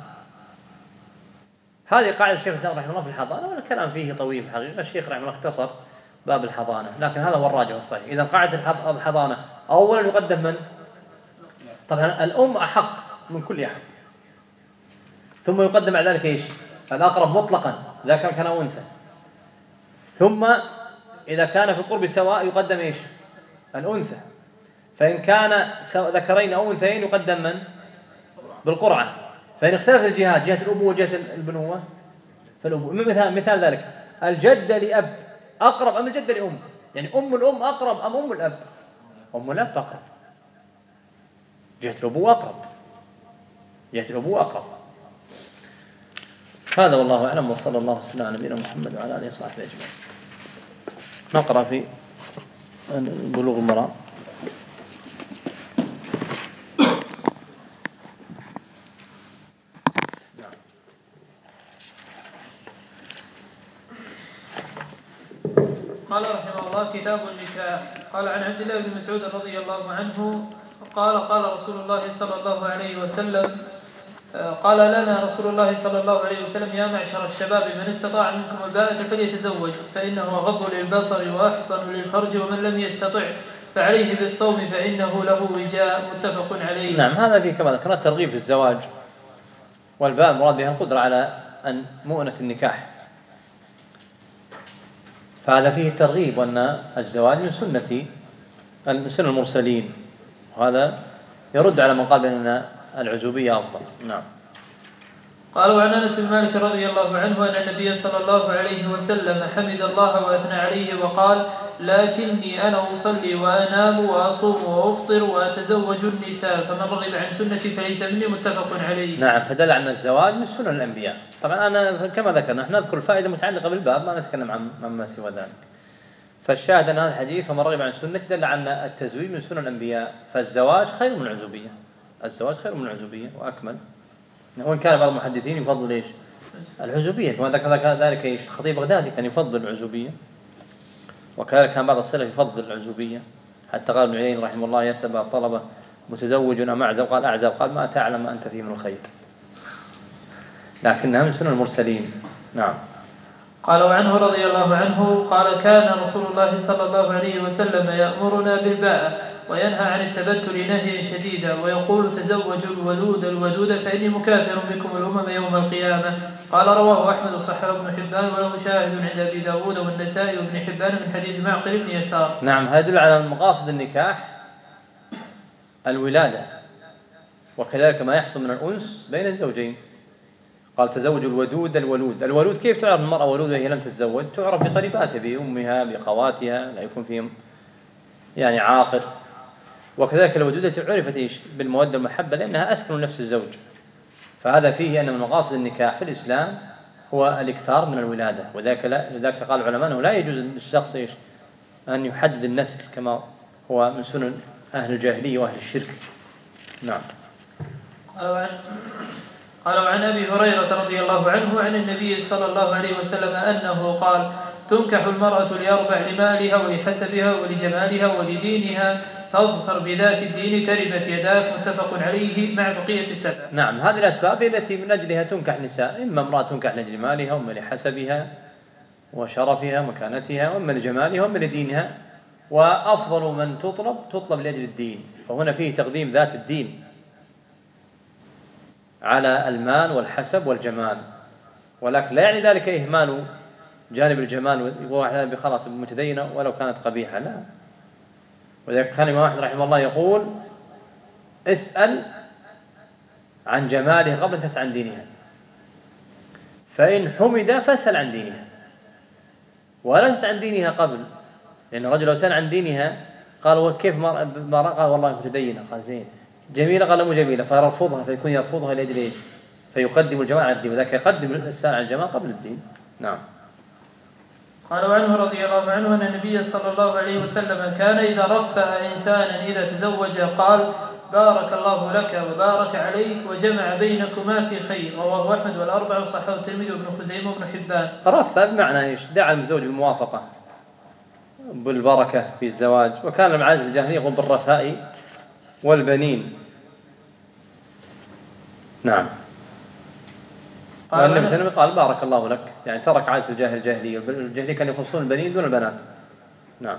هذه قاعدة الشيخ الإسلام رحمه الله في الحضانة، والكلام فيه طويل في الحقيقة. الشيخ رحمه الله اختصر باب الحضانة، لكن هذا هو الراجح الصحيح. إذا قاعدة الحضانة أولا يقدم من؟ طبعا الأم أحق من كل أحد، ثم يقدم على ذلك إيش؟ الأقرب مطلقا إذا كان كان أنثى، ثم إذا كان في القرب سواء يقدم إيش؟ الأنثى. فإن كان ذكرين أو أنثيين يقدم من؟ بالقرعة. فإن اختلفت الجهات، جهة الأبوة وجهة البنوة، فالأبوة. مثال مثال ذلك: الجدة لأب أقرب أم الجدة لأم؟ يعني أم الأم أقرب أم أم الأب؟ أم الأب أقرب، جهة الأبوة أقرب، جهة الأبوة أقرب. هذا والله أعلم، وصلى الله وسلم على نبينا محمد وعلى آله وصحبه أجمعين. نقرأ في بلوغ المرام. قال رحمه الله: كتاب النكاح. قال عن عبد الله بن مسعود رضي الله عنه قال: قال رسول الله صلى الله عليه وسلم قال لنا رسول الله صلى الله عليه وسلم: يا معشر الشباب من استطاع منكم الباءة فليتزوج، فإنه أغض للبصر وأحصن للفرج، ومن لم يستطع فعليه بالصوم فإنه له وجاء. متفق عليه. نعم، هذا فيه كما ذكرنا الترغيب في الزواج، والباء المراد بها القدرة على أن مؤنة النكاح، فهذا فيه الترغيب، وأن الزواج من سنة من سنة المرسلين، وهذا يرد على من قال بأن العزوبية أفضل. نعم. قالوا عن أنس بن مالك رضي الله عنه أن النبي صلى الله عليه وسلم حمد الله وأثنى عليه وقال: لكني أنا أصلي وأنام وأصوم وأفطر وأتزوج النساء، فمن رغب عن سنتي فليس مني. متفق عليه. نعم، فدل على الزواج من سنن الأنبياء. طبعا أنا كما ذكرنا نحن نذكر الفائدة متعلقة بالباب، ما نتكلم عن ما سوى ذلك. فالشاهد أن هذا الحديث فمن رغب عن سنتي دل على التزويج من سنن الأنبياء، فالزواج خير من العزوبية، الزواج خير من العزوبية وأكمل. وإن كان بعض المحدثين يفضل إيش؟ العزوبية كما ذكر ذلك الخطيب بغدادي كان يفضل العزوبية، وكذلك كان بعض السلف يفضل العزوبية، حتى قال ابن عيينة رحمه الله يسأل الطلبة متزوج أم أعزب؟ قال أعزب. قال ما تعلم ما أنت فيه من الخير، لكنها من سنن المرسلين. نعم. قال وعنه رضي الله عنه قال كان رسول الله صلى الله عليه وسلم يأمرنا بالباءة وينهى عن التبتل نهيا شديدا، ويقول تزوجوا الولود الودود فإني مكاثر بكم الأمم يوم القيامة. قال رواه أحمد وصححه ابن حبان وله شاهد عند أبي داود والنسائي وابن حبان من حديث معقل بن يسار. نعم، هذا يدل على مقاصد النكاح الولادة، وكذلك ما يحصل من الأنس بين الزوجين. قال تزوج الودود الولود. الولود كيف تعرف المرأة ولود وهي لم تتزوج؟ تعرف بقريباتها، بأمها بأخواتها، لا يكون فيهم يعني عاقر. وكذلك الودودة عرفت إيش؟ بالمودة والمحبة، لأنها أسكن نفس الزوج. فهذا فيه أن من مقاصد النكاح في الإسلام هو الإكثار من الولادة، وذاك لذلك قال العلماء أنه لا يجوز للشخص إيش؟ أن يحدد النسل كما هو من سنن أهل الجاهلية وأهل الشرك. نعم. قال وعن أبي هريرة رضي الله عنه عن النبي صلى الله عليه وسلم أنه قال تنكح المرأة لأربع: لمالها ولحسبها ولجمالها ولدينها، فاظفر بذات الدين تربت يداك. متفق عليه مع بقية السبع. نعم، هذه الأسباب التي من أجلها تنكح نساء، إما امرأة تنكح لأجل مالها، وإما لحسبها وشرفها ومكانتها، وإما لجمالها، وإما لدينها. وأفضل من تطلب تطلب لأجل الدين، فهنا فيه تقديم ذات الدين على المال والحسب والجمال، ولكن لا يعني ذلك إهمال جانب الجمال وواحد بخلاص متدينة ولو كانت قبيحة، لا. ولذلك كان الإمام أحمد رحمه الله يقول اسأل عن جمالها قبل أن تسأل عن دينها، فإن حمد فاسأل عن دينها، ولا تسأل عن دينها قبل، لأن الرجل لو سأل عن دينها قال وكيف ما قال والله متدينة، قال زين. جميلة قال مو جميلة، فيرفضها، فيكون يرفضها لأجل إيش؟ فيقدم الجمال على الدين، وذاك يقدم السائل على الجمال قبل الدين. نعم. قال عنه رضي الله عنه أن النبي صلى الله عليه وسلم كان إذا رفع إنسانا إذا تزوج قال بارك الله لك وبارك عليك وجمع بينكما في خير. رواه أحمد والأربعة وصححه الترمذي وابن خزيمة وابن حبان. رفع بمعنى إيش؟ دعا المزوج بالموافقة بالبركة في الزواج، وكان العادة الجاهلية يقول بالرفاء والبنين. نعم. والنبي صلى الله عليه وسلم قال بارك الله لك، يعني ترك عادة الجاهل الجاهلية، الجاهلية كانوا يخصون البنين دون البنات. نعم.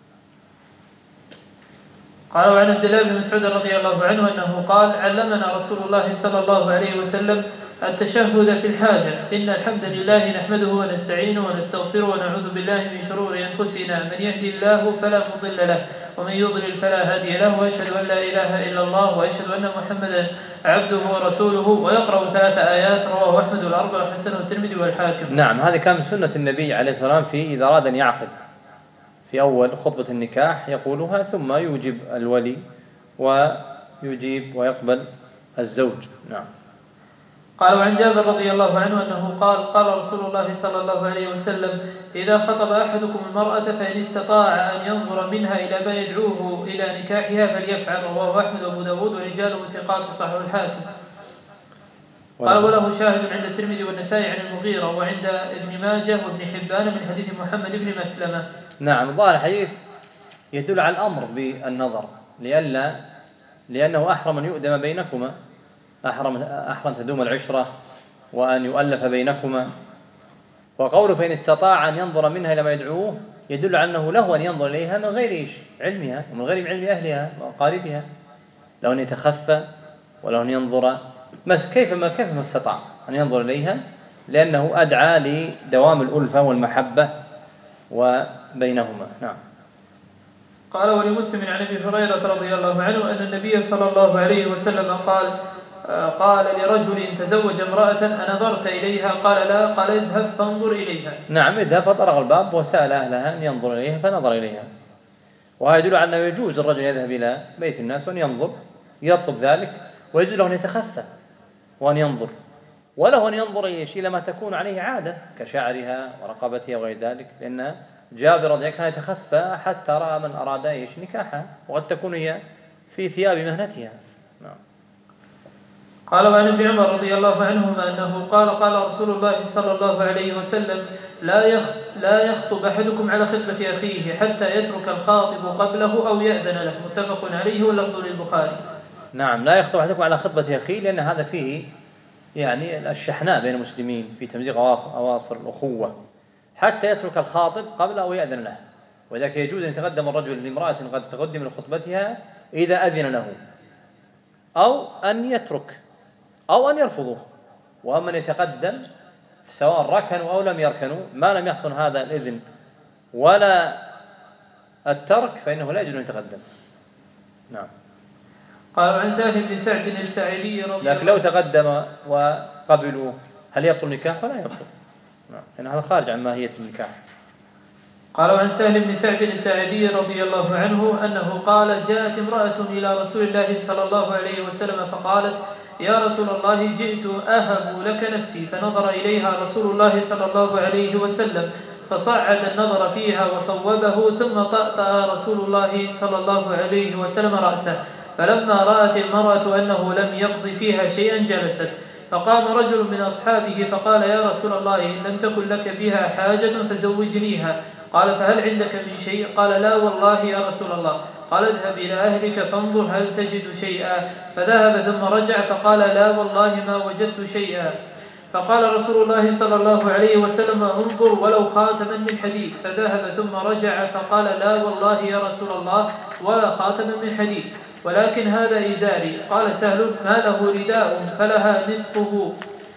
قال وعن عبد الله بن مسعود رضي الله عنه أنه قال علمنا رسول الله صلى الله عليه وسلم التشهد في الحاجة: إن الحمد لله نحمده ونستعينه ونستغفره ونعوذ بالله من شرور أنفسنا، من يهدي الله فلا مضل له ومن يضلل فلا هادي له، وأشهد أن لا إله إلا الله وأشهد أن محمدا عبده ورسوله، ويقرأ ثلاث آيات. رواه أحمد والأربعة وحسنه الترمذي والحاكم. نعم، هذه كان سنة النبي عليه الصلاة والسلام في إذا أراد أن يعقد في أول خطبة النكاح يقولها، ثم يوجب الولي ويجيب ويقبل الزوج. نعم. قال وعن جابر رضي الله عنه أنه قال قال رسول الله صلى الله عليه وسلم إذا خطب أحدكم المرأة فإن استطاع أن ينظر منها إلى ما يدعوه إلى نكاحها فليفعل. رواه أحمد وأبو داود ورجاله ثقات وصححه الحاكم. قال وله شاهد عند الترمذي والنسائي عن المغيرة وعند ابن ماجه وابن حبان من حديث محمد بن مسلمة. نعم، ظاهر الحديث يدل على الأمر بالنظر، لئلا لأنه أحرم أن يؤدم بينكما، أحرم أحرم تدوم العشرة وأن يؤلف بينكما. وقوله فإن استطاع أن ينظر منها إلى ما يدعوه يدل على أنه له أن ينظر إليها من غير إيش؟ علمها ومن غير علم أهلها وأقاربها، له أن يتخفى وله أن ينظر بس كيف ما كيف ما استطاع أن ينظر إليها، لأنه أدعى لدوام الألفة والمحبة وبينهما. نعم. قال ولمسلم عن أبي هريرة رضي الله عنه أن النبي صلى الله عليه وسلم قال قال لرجل تزوج امرأة أنظرت إليها؟ قال لا. قال اذهب فانظر إليها. نعم، اذهب فطرق الباب وسأل أهلها أن ينظر إليها فنظر إليها. وهذا يدل على أنه يجوز الرجل يذهب إلى بيت الناس وأن ينظر، يطلب ذلك، ويجوز له أن يتخفى وأن ينظر، وله أن ينظر إلى ما تكون عليه عادة كشعرها ورقبتها وغير ذلك، لأن جابر رضي الله عنه كان يتخفى حتى رأى من أراد إيش نكاحها، وقد تكون هي في ثياب مهنتها. نعم. قال وعن ابن عمر رضي الله عنهما أنه قال قال رسول الله صلى الله عليه وسلم لا لا يخطب أحدكم على خطبة أخيه حتى يترك الخاطب قبله أو يأذن له، متفق عليه واللفظ للبخاري. نعم، لا يخطب أحدكم على خطبة أخيه، لأن هذا فيه يعني الشحناء بين المسلمين في تمزيق أواصر الأخوة، حتى يترك الخاطب قبله أو يأذن له. وذلك يجوز أن يتقدم الرجل لامرأة قد تقدم لخطبتها إذا أذن له، أو أن يترك أو أن يرفضه. وأما أن يتقدم سواء ركنوا أو لم يركنوا ما لم يحصل هذا الإذن ولا الترك فإنه لا يجوز أن يتقدم. نعم. قال عن سهل بن سعد الساعدي رضي الله عنه، لكن لو تقدم وقبلوا هل يبطل النكاح ولا يبطل؟ نعم، لأن هذا خارج عن ماهية النكاح. قال عن سهل بن سعد الساعدي رضي الله عنه أنه قال جاءت امرأة إلى رسول الله صلى الله عليه وسلم فقالت يا رسول الله جئت أهب لك نفسي، فنظر إليها رسول الله صلى الله عليه وسلم فصعد النظر فيها وصوبه، ثم طأطأ رسول الله صلى الله عليه وسلم رأسه، فلما رأت المرأة أنه لم يقض فيها شيئا جلست، فقام رجل من أصحابه فقال يا رسول الله إن لم تكن لك بها حاجة فزوجنيها. قال فهل عندك من شيء؟ قال لا والله يا رسول الله. قال اذهب إلى أهلك فانظر هل تجد شيئا، فذهب ثم رجع فقال لا والله ما وجدت شيئا. فقال رسول الله صلى الله عليه وسلم انظر ولو خاتما من حديد، فذهب ثم رجع فقال لا والله يا رسول الله ولا خاتما من حديد، ولكن هذا إزاري. قال سهل ما له رداء فلها نصفه.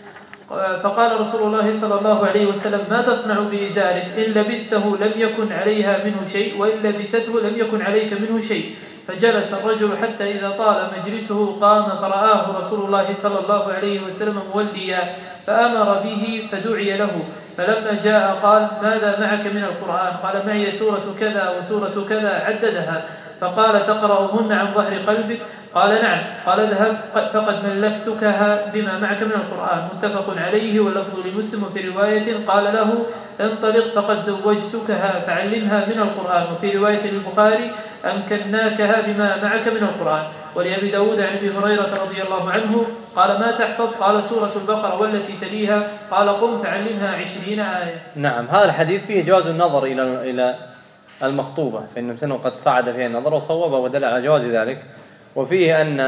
فقال رسول الله صلى الله عليه وسلم ما تصنع بإزارك؟ إن لبسته لم يكن عليها منه شيء، وإن لبسته لم يكن عليك منه شيء. فجلس الرجل حتى إذا طال مجلسه قام فرآه رسول الله صلى الله عليه وسلم موليا، فأمر به فدعي له، فلما جاء قال ماذا معك من القرآن؟ قال معي سورة كذا وسورة كذا عددها. فقال تقرأهن عن ظهر قلبك؟ قال نعم. قال اذهب فقد ملكتكها بما معك من القرآن، متفق عليه واللفظ لمسلم في رواية قال له انطلق فقد زوجتكها فعلمها من القرآن، وفي رواية للبخاري أمكناكها بما معك من القرآن. ولأبي داود عن أبي هريرة رضي الله عنه قال ما تحفظ؟ قال سورة البقرة والتي تليها. قال قم فعلمها عشرين آية. نعم، هذا الحديث فيه جواز النظر إلى إلى المخطوبة، فإن مسلم قد صعد فيها النظر وصوبه ودل على جواز ذلك. وفيه أن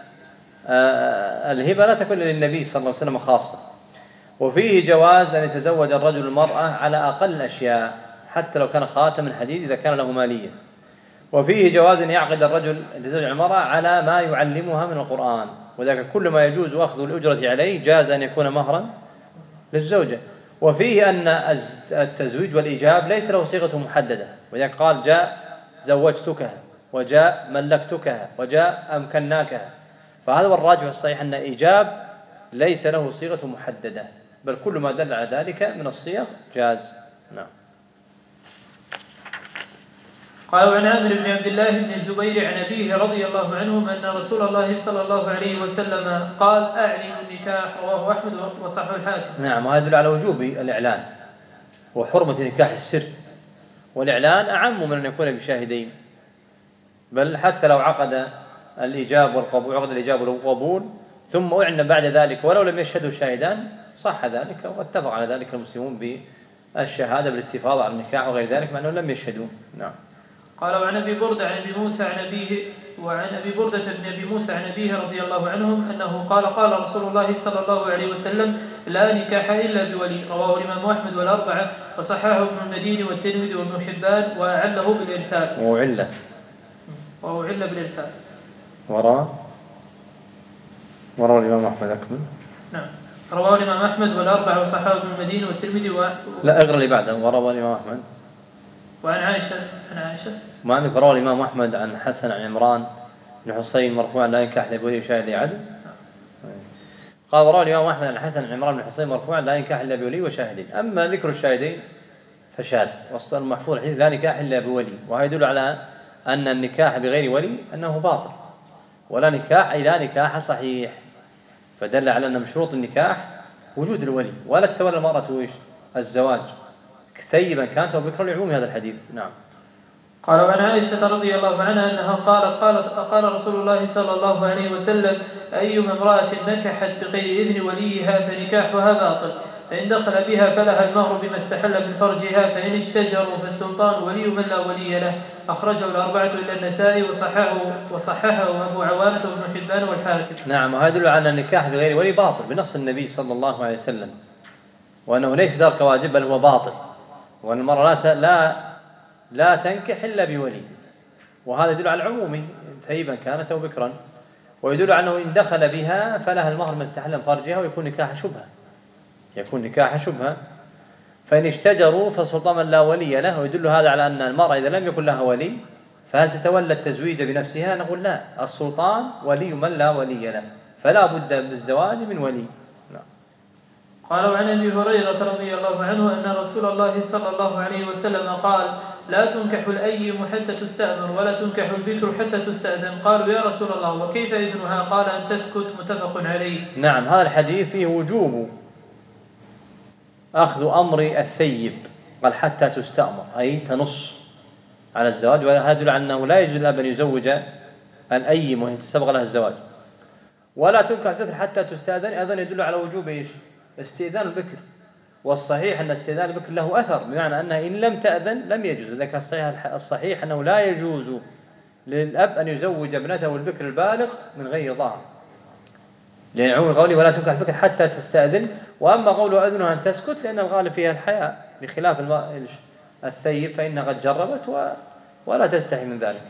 الهبة لا تكون للنبي صلى الله عليه وسلم خاصة. وفيه جواز أن يتزوج الرجل المرأة على أقل الأشياء حتى لو كان خاتم من حديد إذا كان له مالية. وفيه جواز أن يعقد الرجل يتزوج المرأة على ما يعلمها من القرآن، وذلك كل ما يجوز أخذ الأجرة عليه جاز أن يكون مهرا للزوجة. وفيه أن التزويج والإيجاب ليس له صيغة محددة، وذلك قال جاء زوجتكها وجاء ملكتكها وجاء أمكناكها، فهذا هو الراجح الصحيح أن إيجاب ليس له صيغة محددة، بل كل ما دل على ذلك من الصيغ جاز. نعم. قال عن عامر بن عبد الله بن الزبير عن أبيه رضي الله عنهم أن رسول الله صلى الله عليه وسلم قال أعلنوا النكاح، رواه أحمد وصححه الحاكم. نعم، وهذا يدل على وجوب الإعلان وحرمة نكاح السر، والإعلان أعم من أن يكون بشاهدين، بل حتى لو عقد الإجاب والقبول عقد الإجاب والقبول ثم أعلن بعد ذلك ولو لم يشهدوا الشاهدان صح ذلك، واتفق على ذلك المسلمون بالشهادة بالاستفاضة على النكاح وغير ذلك مع أنهم لم يشهدوا. نعم. قال وعن أبي بردة عن أبي موسى عن أبيه وعن أبي بردة بن أبي موسى عن أبيه رضي الله عنهم أنه قال قال رسول الله صلى الله عليه وسلم لا نكاح إلا بولي، رواه الإمام أحمد والأربعة وصححه ابن المديني والترمذي وابن حبان وأعله بالإرسال. وعلة وعلة بالإرسال. وروى وروى الإمام أحمد أكمل. نعم، رواه الإمام أحمد والأربعة وصححه ابن المديني والترمذي و... لا اقرأ اللي بعده. وروى الإمام أحمد وعن عائشة عن عائشة ما عندك. روى الإمام أحمد عن حسن عن عمران بن حسين مرفوعا لا ينكح إلا بولي وشاهد عدل. قال وروى الإمام أحمد عن حسن عن عمران بن حسين مرفوعا لا ينكح إلا بولي وشاهدين. أما ذكر الشاهدين فشاذ، وصل المحفوظ الحديث لا نكاح إلا بولي، وهذا يدل على أن النكاح بغير ولي أنه باطل، ولا نكاح أي لا نكاح صحيح، فدل على أن من شروط النكاح وجود الولي، ولا تتولى المرأة الزواج ثيبا كانت أو بكرا لعموم هذا الحديث. نعم. قال وعن عائشة رضي الله عنها أنها قالت قالت قال رسول الله صلى الله عليه وسلم أيما امرأة نكحت بغير إذن وليها فنكاحها باطل، فإن دخل بها فلها المهر بما استحل من فرجها، فإن اشتجروا فالسلطان ولي من لا ولي له. أخرجه الأربعة إلا النسائي وصححه وصححه أبو عوانة وابن حبان والحاكم. نعم، وهذا يدل على النكاح بغير ولي باطل بنص النبي صلى الله عليه وسلم، وأنه ليس ترك واجب بل هو باطل، وأن المرأة لا لا تنكح إلا بولي، وهذا يدل على العموم ثيبا كانت أو بكرا، ويدل على أنه إن دخل بها فلها المهر ما استحل من فرجها، ويكون نكاح شبهة يكون نكاح شبهة فإن اشتجروا فسلطان من لا ولي له. ويدل هذا على أن المرأة إذا لم يكن لها ولي فهل تتولى التزويج بنفسها؟ نقول لا، السلطان ولي من لا ولي له، فلا بد بالزواج من ولي. قال عن أبي هريرة رضي الله عنه أن رسول الله صلى الله عليه وسلم قال لا تنكح الأيم حتى تستأمر ولا تنكح البكر حتى تستأذن. قالوا يا رسول الله وكيف إذنها؟ قال أن تسكت. متفق عليه. نعم، هذا الحديث فيه وجوب أخذ أمر الثيب، قال حتى تستأمر أي تنص على الزواج، وهذا يدل على أنه لا يجوز الأب أن يزوج الأيم وهي تسبق لها الزواج، ولا تنكح البكر حتى تستأذن، أيضا يدل على وجوب إيش؟ استئذان البكر. والصحيح أن استئذان البكر له أثر، بمعنى أنها إن لم تأذن لم يجوز. لذلك الصحيح, الصحيح أنه لا يجوز للأب أن يزوج ابنته البكر البالغ من غير ظاهر، لأن عموم قوله ولا تنكح البكر حتى تستأذن. وأما قوله أذنها أن تسكت لأن الغالب فيها الحياء، بخلاف الثيب فإنها قد جربت ولا تستحي من ذلك.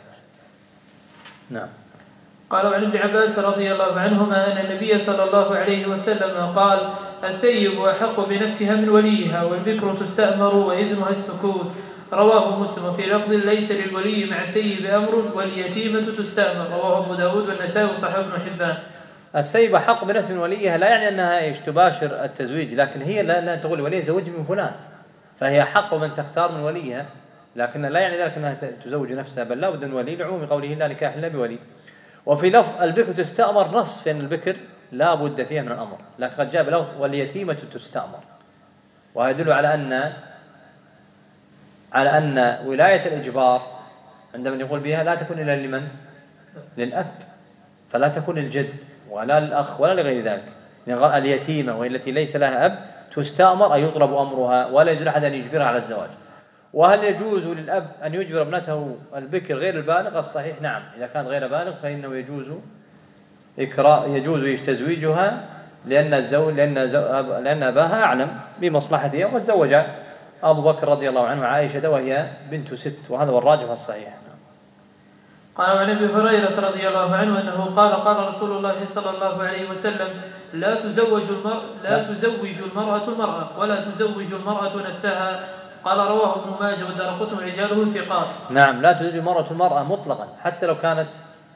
نعم. قال عن ابن عباس رضي الله عنهما أن النبي صلى الله عليه وسلم قال الثيب أحق بنفسها من وليها، والبكر تستأمر وإذنها السكوت. رواه مسلم. في لفظ ليس للولي مع الثيب أمر واليتيمة تستأمر. رواه أبو داود والنسائي وصححه ابن حبان. الثيب أحق بنفسها من وليها لا يعني أنها إيش تباشر التزويج، لكن هي لا, لا تقول ولي زوج من فلان، فهي حق من تختار من وليها، لكن لا يعني ذلك أنها تزوج نفسها، بل لا بد من ولي لعموم قوله لا نكاح إلا بولي. وفي لفظ البكر تستأمر نص في أن البكر لا بد فيها من الأمر، لكن قد جاء بلفظ واليتيمة تستأمر، ويدل على أن على أن ولاية الإجبار عندما يقول بها لا تكون إلا لمن؟ للأب، فلا تكون للجد ولا للأخ ولا لغير ذلك. يعني اليتيمة وهي التي ليس لها أب تستأمر أي يطلب أمرها، ولا يجوز أحد أن يجبرها على الزواج. وهل يجوز للأب أن يجبر ابنته البكر غير البالغ؟ الصحيح نعم، إذا كان غير بالغ فإنه يجوز إكراه يجوز تزويجها، لأن الزوج لأن زو لأن أباها أعلم بمصلحتها، وتزوج أبو بكر رضي الله عنه عائشة وهي بنت ست، وهذا هو الراجح والصحيح. قال عن ابي هريره رضي الله عنه انه قال قال رسول الله صلى الله عليه وسلم لا تزوج المرء لا تزوج المرأة المرأة ولا تزوج المرأة نفسها. قال رواه ابن ماجه والدارقطني ورجاله ثقات. نعم، لا تزوج المرأة المرأة مطلقا حتى لو كانت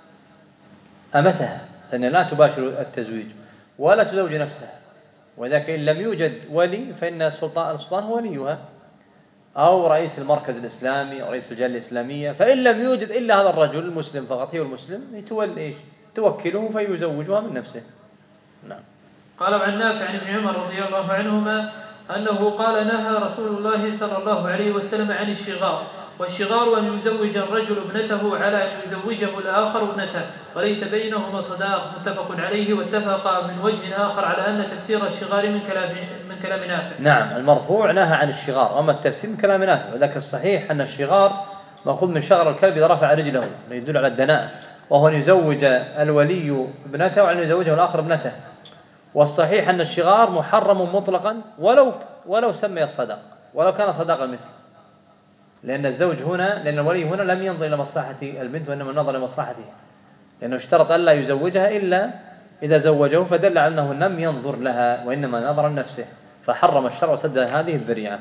أمتها، لأن لا تباشر التزويج، ولا تزوج نفسها، وذلك إن لم يوجد ولي فإن السلطان السلطان هو وليها، أو رئيس المركز الإسلامي أو رئيس الجالية الإسلامية، فإن لم يوجد إلا هذا الرجل المسلم فقط هو المسلم يتولى إيش توكله فيزوجها من نفسه. نعم. قال عن نافع عن ابن عمر رضي الله عنهما أنه قال نهى رسول الله صلى الله عليه وسلم عن الشغار، والشغار أن يزوج الرجل ابنته على أن يزوجه الآخر ابنته وليس بينهما صداق. متفق عليه. واتفق من وجه آخر على أن تفسير الشغار من كلام من كلام نافع. نعم، المرفوع نهى عن الشغار، وأما التفسير من كلام نافع، وذاك الصحيح أن الشغار مأخوذ من شغر الكلب إذا رفع رجله، يدل على الدناءة، وهو أن يزوج الولي ابنته وأن يزوجه الآخر ابنته. والصحيح أن الشغار محرم مطلقا ولو ولو سمي الصداق، ولو كان صداق المثل، لأن الزوج هنا لأن الولي هنا لم ينظر إلى مصلحة البنت وإنما نظر إلى مصلحته، لأنه اشترط ألا يزوجها إلا إذا زوجه، فدل على أنه لم ينظر لها وإنما نظر لنفسه، فحرم الشرع وسد هذه الذريعة.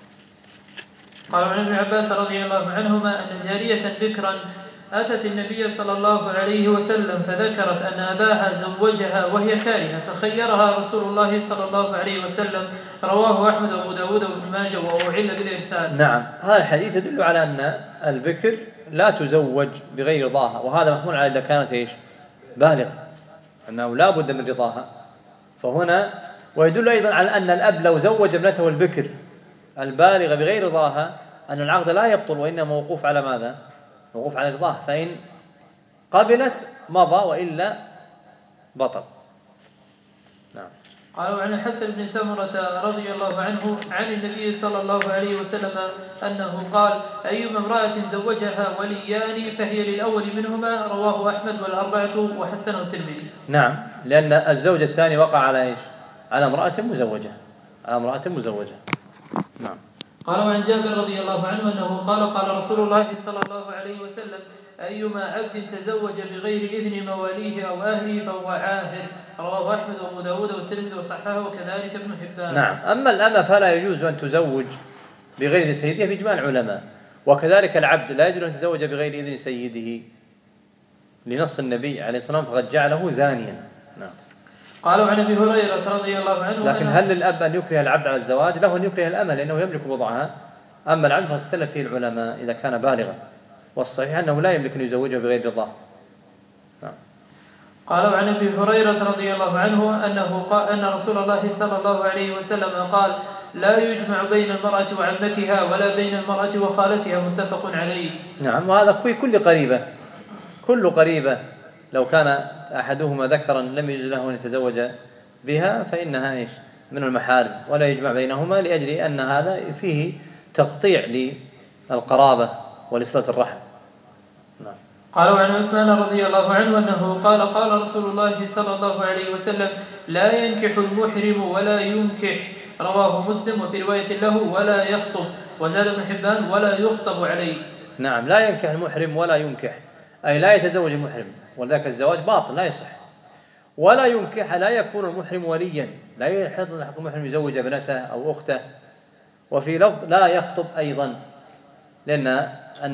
قال عن ابن عباس رضي الله عنهما أن جارية بكرا أتت النبي صلى الله عليه وسلم فذكرت أن أباها زوجها وهي كارهة فخيرها رسول الله صلى الله عليه وسلم. رواه أحمد وأبو داود وابن ماجه وأعل بالإرسال. نعم، هذا الحديث يدل على أن البكر لا تزوج بغير رضاها، وهذا محمول على إذا كانت إيش بالغة، أنه لا بد من رضاها. فهنا ويدل أيضا على أن الأب لو زوج ابنته البكر البالغة بغير رضاها أن العقد لا يبطل وإنما موقوف على ماذا؟ موقوف على رضاه، فإن قبلت مضى وإلا بطل. نعم. قالوا عن الحسن بن سمرة رضي الله عنه عن النبي صلى الله عليه وسلم أنه قال: أيما امرأة زوجها وليان فهي للأول منهما. رواه أحمد والأربعة وحسنه الترمذي. نعم، لأن الزوج الثاني وقع على إيش؟ على امرأة مزوجة، على امرأة مزوجة. نعم. قالوا عن جابر رضي الله عنه أنه قال: قال رسول الله صلى الله عليه وسلم: أيما عبد تزوج بغير إذن مواليه أو أهله فهو عاهر. رواه أحمد وأبو داود والترمذي وصححه وكذلك ابن حبان. نعم. أما الأمة فلا يجوز أن تزوج بغير إذن سيدها بإجماع العلماء، وكذلك العبد لا يجوز أن يتزوج بغير إذن سيده لنص النبي عليه الصلاة والسلام فقد جعله زانيا. نعم. قالوا عن أبي هريرة رضي الله عنه: لكن هل للأب أن يكره العبد على الزواج؟ له أن يكره الأمة لأنه يملك بضعها. أما العبد فاختلف فيه العلماء إذا كان بالغا، والصحيح أنه لا يملك أن يزوجه بغير رضاه. نعم. قالوا عن أبي هريرة رضي الله عنه أنه قال أن رسول الله صلى الله عليه وسلم قال: لا يجمع بين المرأة وعمتها ولا بين المرأة وخالتها. متفق عليه. نعم. وهذا في كل قريبة، كل قريبة لو كان أحدهما ذكرا لم يجوز له أن يتزوج بها فإنها إيش؟ من المحارم، ولا يجمع بينهما لأجل أن هذا فيه تقطيع للقرابة ولصلة الرحم. نعم. قالوا عن عثمان رضي الله عنه أنه قال: قال رسول الله صلى الله عليه وسلم: لا ينكح المحرم ولا ينكح. رواه مسلم، وفي رواية له: ولا يخطب. وزاد ابن حبان: ولا يخطب عليه. نعم. لا ينكح المحرم ولا ينكح، أي لا يتزوج المحرم، ولذلك الزواج باطل لا يصح. ولا ينكح، لا يكون المحرم وليا، لا يحق المحرم يزوج ابنته أو أخته. وفي لفظ لا يخطب أيضا، لأن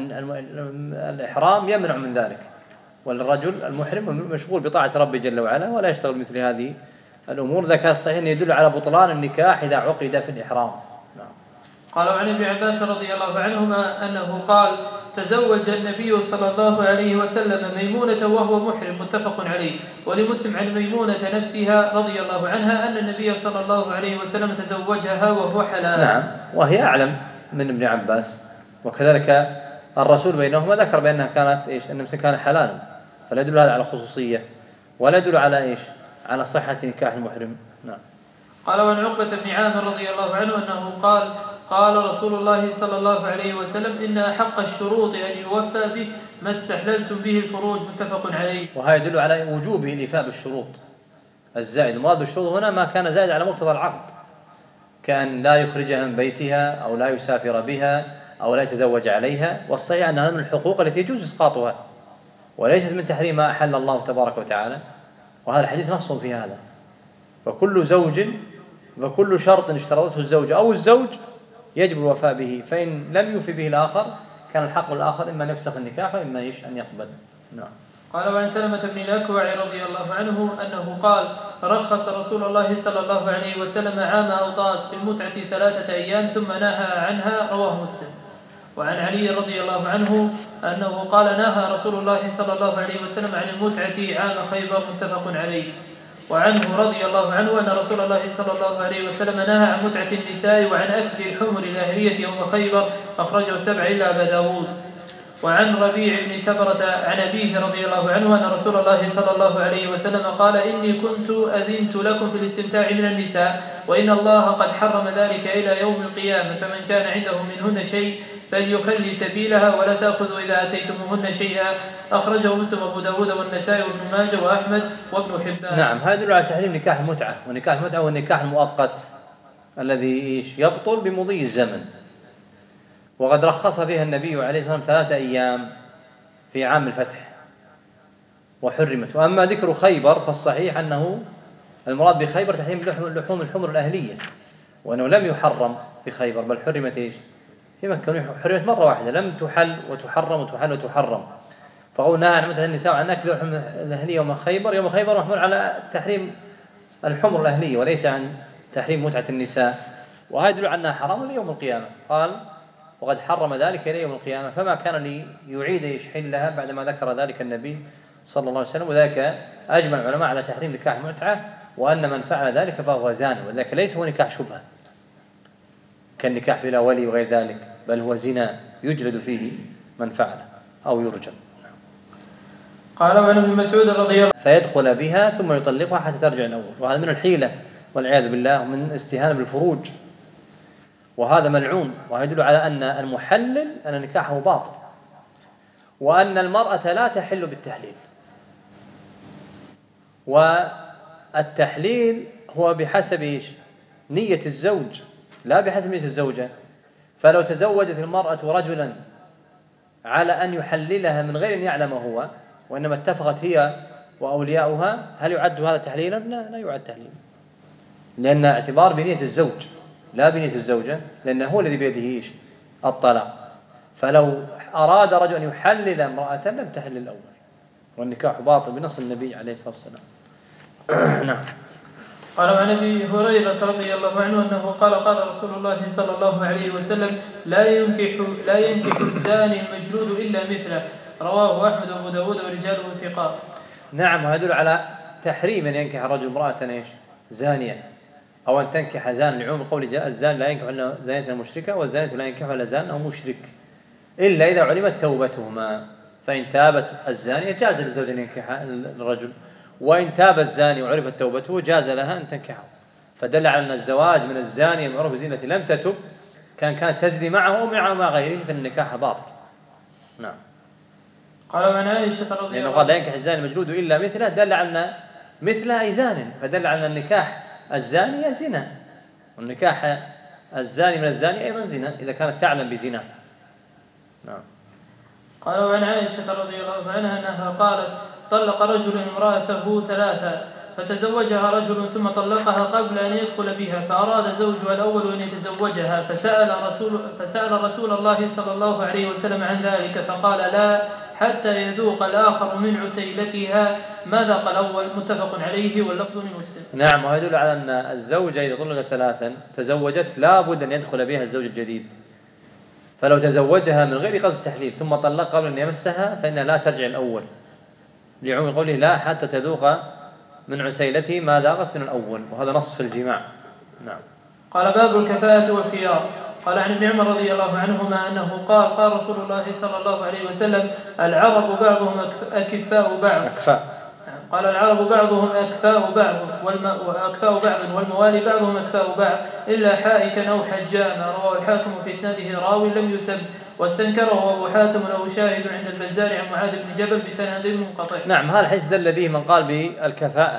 الإحرام يمنع من ذلك، والرجل المحرم مشغول بطاعة ربه جل وعلا ولا يشتغل مثل هذه الأمور. ذاك الصحيح يدل على بطلان النكاح إذا عقد في الإحرام. نعم. قالوا عن ابن عباس رضي الله عنهما أنه قال: تزوج النبي صلى الله عليه وسلم ميمونة وهو محرم. متفق عليه. ولمسلم عن ميمونة نفسها رضي الله عنها أن النبي صلى الله عليه وسلم تزوجها وهو حلال. نعم. وهي أعلم من ابن عباس، وكذلك الرسول بينهما ذكر بأنها كانت إيش؟ أن كان حلالا، فلا يدل هذا على خصوصية ولا يدل على إيش؟ على صحة نكاح المحرم. نعم. قال عن عقبة بن عامر رضي الله عنه أنه قال: قال رسول الله صلى الله عليه وسلم: إن أحق الشروط أن يوفى به ما استحللتم به الفروج. متفق عليه. وهذا يدل على وجوب الإيفاء بالشروط الزائد. المراد بالشروط هنا ما كان زائد على مقتضى العقد، كأن لا يخرجها من بيتها أو لا يسافر بها أو لا يتزوج عليها. والصحيح أن هذا من الحقوق التي يجوز إسقاطها وليست من تحريم ما أحل الله تبارك وتعالى، وهذا الحديث نص في هذا. وكل زوج وكل شرط اشترطته الزوجة أو الزوج يجب الوفاء به، فإن لم يوفي به الآخر كان الحق الآخر إما أن يفسخ النكاح وإما أن يقبل. نعم. قال عن سلمة بن الأكوع رضي الله عنه أنه قال: رخص رسول الله صلى الله عليه وسلم عام أوطاس في المتعة ثلاثة أيام ثم نهى عنها. رواه مسلم. وعن علي رضي الله عنه أنه قال: نهى رسول الله صلى الله عليه وسلم عن المتعة عام خيبر. متفق عليه. وعنه رضي الله عنه أن رسول الله صلى الله عليه وسلم نهى عن متعة النساء وعن أكل الحمر الأهلية يوم خيبر. أخرجه سبع إلا أبا داود. وعن ربيع بن سبرة عن أبيه رضي الله عنه أن رسول الله صلى الله عليه وسلم قال: إني كنت أذنت لكم في الاستمتاع من النساء، وإن الله قد حرم ذلك إلى يوم القيامة، فمن كان عنده منهن شيء فليخلي سبيلها ولا تأخذوا إذا أتيتموهن شيئا. أخرجه مسلم وأبو داود والنسائي وابن ماجه وأحمد وابن حبان. نعم. هذا يدل على تحريم نكاح المتعة، ونكاح المتعة هو النكاح المؤقت الذي يبطل بمضي الزمن، وقد رخص فيها النبي عليه الصلاة والسلام ثلاثة أيام في عام الفتح وحرمت. وأما ذكر خيبر فالصحيح أنه المراد بخيبر تحريم لحوم الحمر الأهلية، وأنه لم يحرم في خيبر بل حرمت إيش؟ في مكة حرمت مرة واحدة، لم تحل وتحرم وتحل وتحرم. فقولنا عن متعة النساء وعن أكل الحمر الأهلية يوم خيبر، يوم خيبر محمول على تحريم الحمر الأهلية وليس عن تحريم متعة النساء، وهذا يدل على أنها حرام ليوم القيامة. قال: وقد حرم ذلك إلى يوم القيامة، فما كان ليعيد يحلها بعدما ذكر ذلك النبي صلى الله عليه وسلم. وذلك أجمع العلماء على تحريم نكاح المتعة، وأن من فعل ذلك فهو زان، وذلك ليس هو نكاح شبهة كالنكاح بلا ولي وغير ذلك، بل هو زنا يجلد فيه من فعله أو يرجم. قال عن ابن مسعود رضي الله فيدخل بها ثم يطلقها حتى ترجع الأول، وهذا من الحيلة والعياذ بالله، من استهانة بالفروج، وهذا ملعون، ويدل على أن المحلل أن نكاحه باطل، وأن المرأة لا تحل بالتحليل، والتحليل هو بحسب إيش؟ نية الزوج لا بحسب نية الزوجة. فلو تزوجت المرأة رجلا على أن يحللها من غير أن يعلم هو، وإنما اتفقت هي وأولياؤها، هل يعد هذا تحليلا؟ لا، لا يعد تحليلا، لأن اعتبار بنية الزوج لا بنية الزوجة، لأنه هو الذي بيده إيش؟ الطلاق. فلو أراد رجل أن يحلل امرأة لم تحل الأول، والنكاح باطل بنص النبي عليه الصلاة والسلام. نعم. قال عن ابي هريره رضي الله عنه انه قال قال رسول الله صلى الله عليه وسلم لا ينكح لا ينكح الزاني المجلود الا مثله، رواه احمد وابو داود ورجاله ثقات. نعم، ويدل على تحريم ان ينكح الرجل امراه ايش؟ زانيه، او ان تنكح زان، لعموم قول جاء الزان لا ينكح الا زانيه مشركه، والزانيه لا ينكح الا زان او مشرك، الا اذا علمت توبتهما، فان تابت الزانيه جاز للزوج ان ينكح الرجل، وإن تاب الزاني وعرفت توبته جاز لها أن تنكحه. فدل على أن الزواج من الزاني المعروف بزينة لم تتب كان كانت تزني معه أو مع غيره فالنكاح باطل. نعم. قال عن عائشة رضي الله عنها، لأنه قال لا ينكح الزاني المجلود إلا مثله، دل على أن مثله أي زان، فدل على أن النكاح الزاني زنا، والنكاح الزاني من الزاني أيضا زنا إذا كانت تعلم بزنا. نعم. قال عن عائشة رضي الله عنها أنها قالت طلق رجل امرأته ثلاثا فتزوجها رجل ثم طلقها قبل أن يدخل بها، فأراد زوجها الأول أن يتزوجها، فسأل رسول, فسأل رسول الله صلى الله عليه وسلم عن ذلك، فقال لا حتى يذوق الآخر من عسيلتها ما ذاق الأول، متفق عليه واللفظ لمسلم. نعم، وهذا يدل على أن الزوجة إذا طلقت ثلاثا تزوجت لا بد أن يدخل بها الزوج الجديد، فلو تزوجها من غير قصد تحليل ثم طلق قبل أن يمسها فإنها لا ترجع الأول، لعموم قوله لا حتى تذوق من عسيلته ما ذاقت من الأول، وهذا نص في الجماع. نعم. قال باب الكفاءة والخيار. قال عن ابن عمر رضي الله عنهما أنه قال قال رسول الله صلى الله عليه وسلم العرب بعضهم أكفاء بعض. أكفاء. قال العرب بعضهم أكفاء بعض وأكفاء بعض والموالي بعضهم أكفاء بعض إلا حائكا أو حجاما، رواه الحاكم في إسناده راوي لم يسب، واستنكره أبو حاتم له شاهد عند البزار عن معاذ بن جبل بسند منقطع. نعم، هذا الحديث دل به من قال بالكفاءة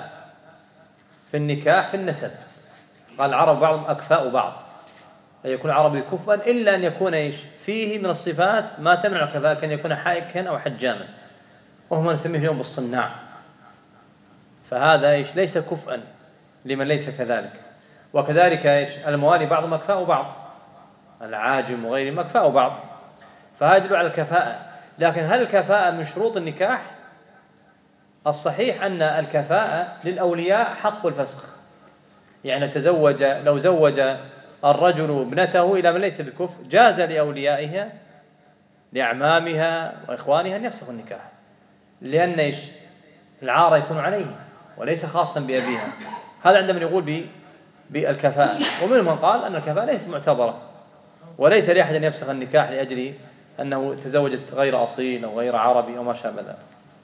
في النكاح في النسب، قال العرب بعضهم أكفاء بعض، أن يكون العربي كفءا إلا أن يكون إيش فيه من الصفات ما تمنع الكفاءة، كان يكون حائكا أو حجاما، وهم نسميه اليوم بالصناع، فهذا إيش ليس كفءا لمن ليس كذلك. وكذلك إيش الموالي بعضهم أكفاء بعض، العاجم وغيرهم أكفاء بعض، فهذا يدل على الكفاءة. لكن هل الكفاءة من شروط النكاح؟ الصحيح أن الكفاءة للأولياء حق الفسخ، يعني تزوج لو زوج الرجل ابنته إلى من ليس بكفء جاز لأوليائها لأعمامها وإخوانها أن يفسخوا النكاح، لأن إيش العار يكون عليه وليس خاصا بأبيها. هذا عندما يقول بالكفاءة، ومنهم من قال أن الكفاءة ليست معتبرة وليس لأحد أن يفسخ النكاح لأجل أنه تزوجت غير أصيل أو غير عربي أو ما شابه ذلك.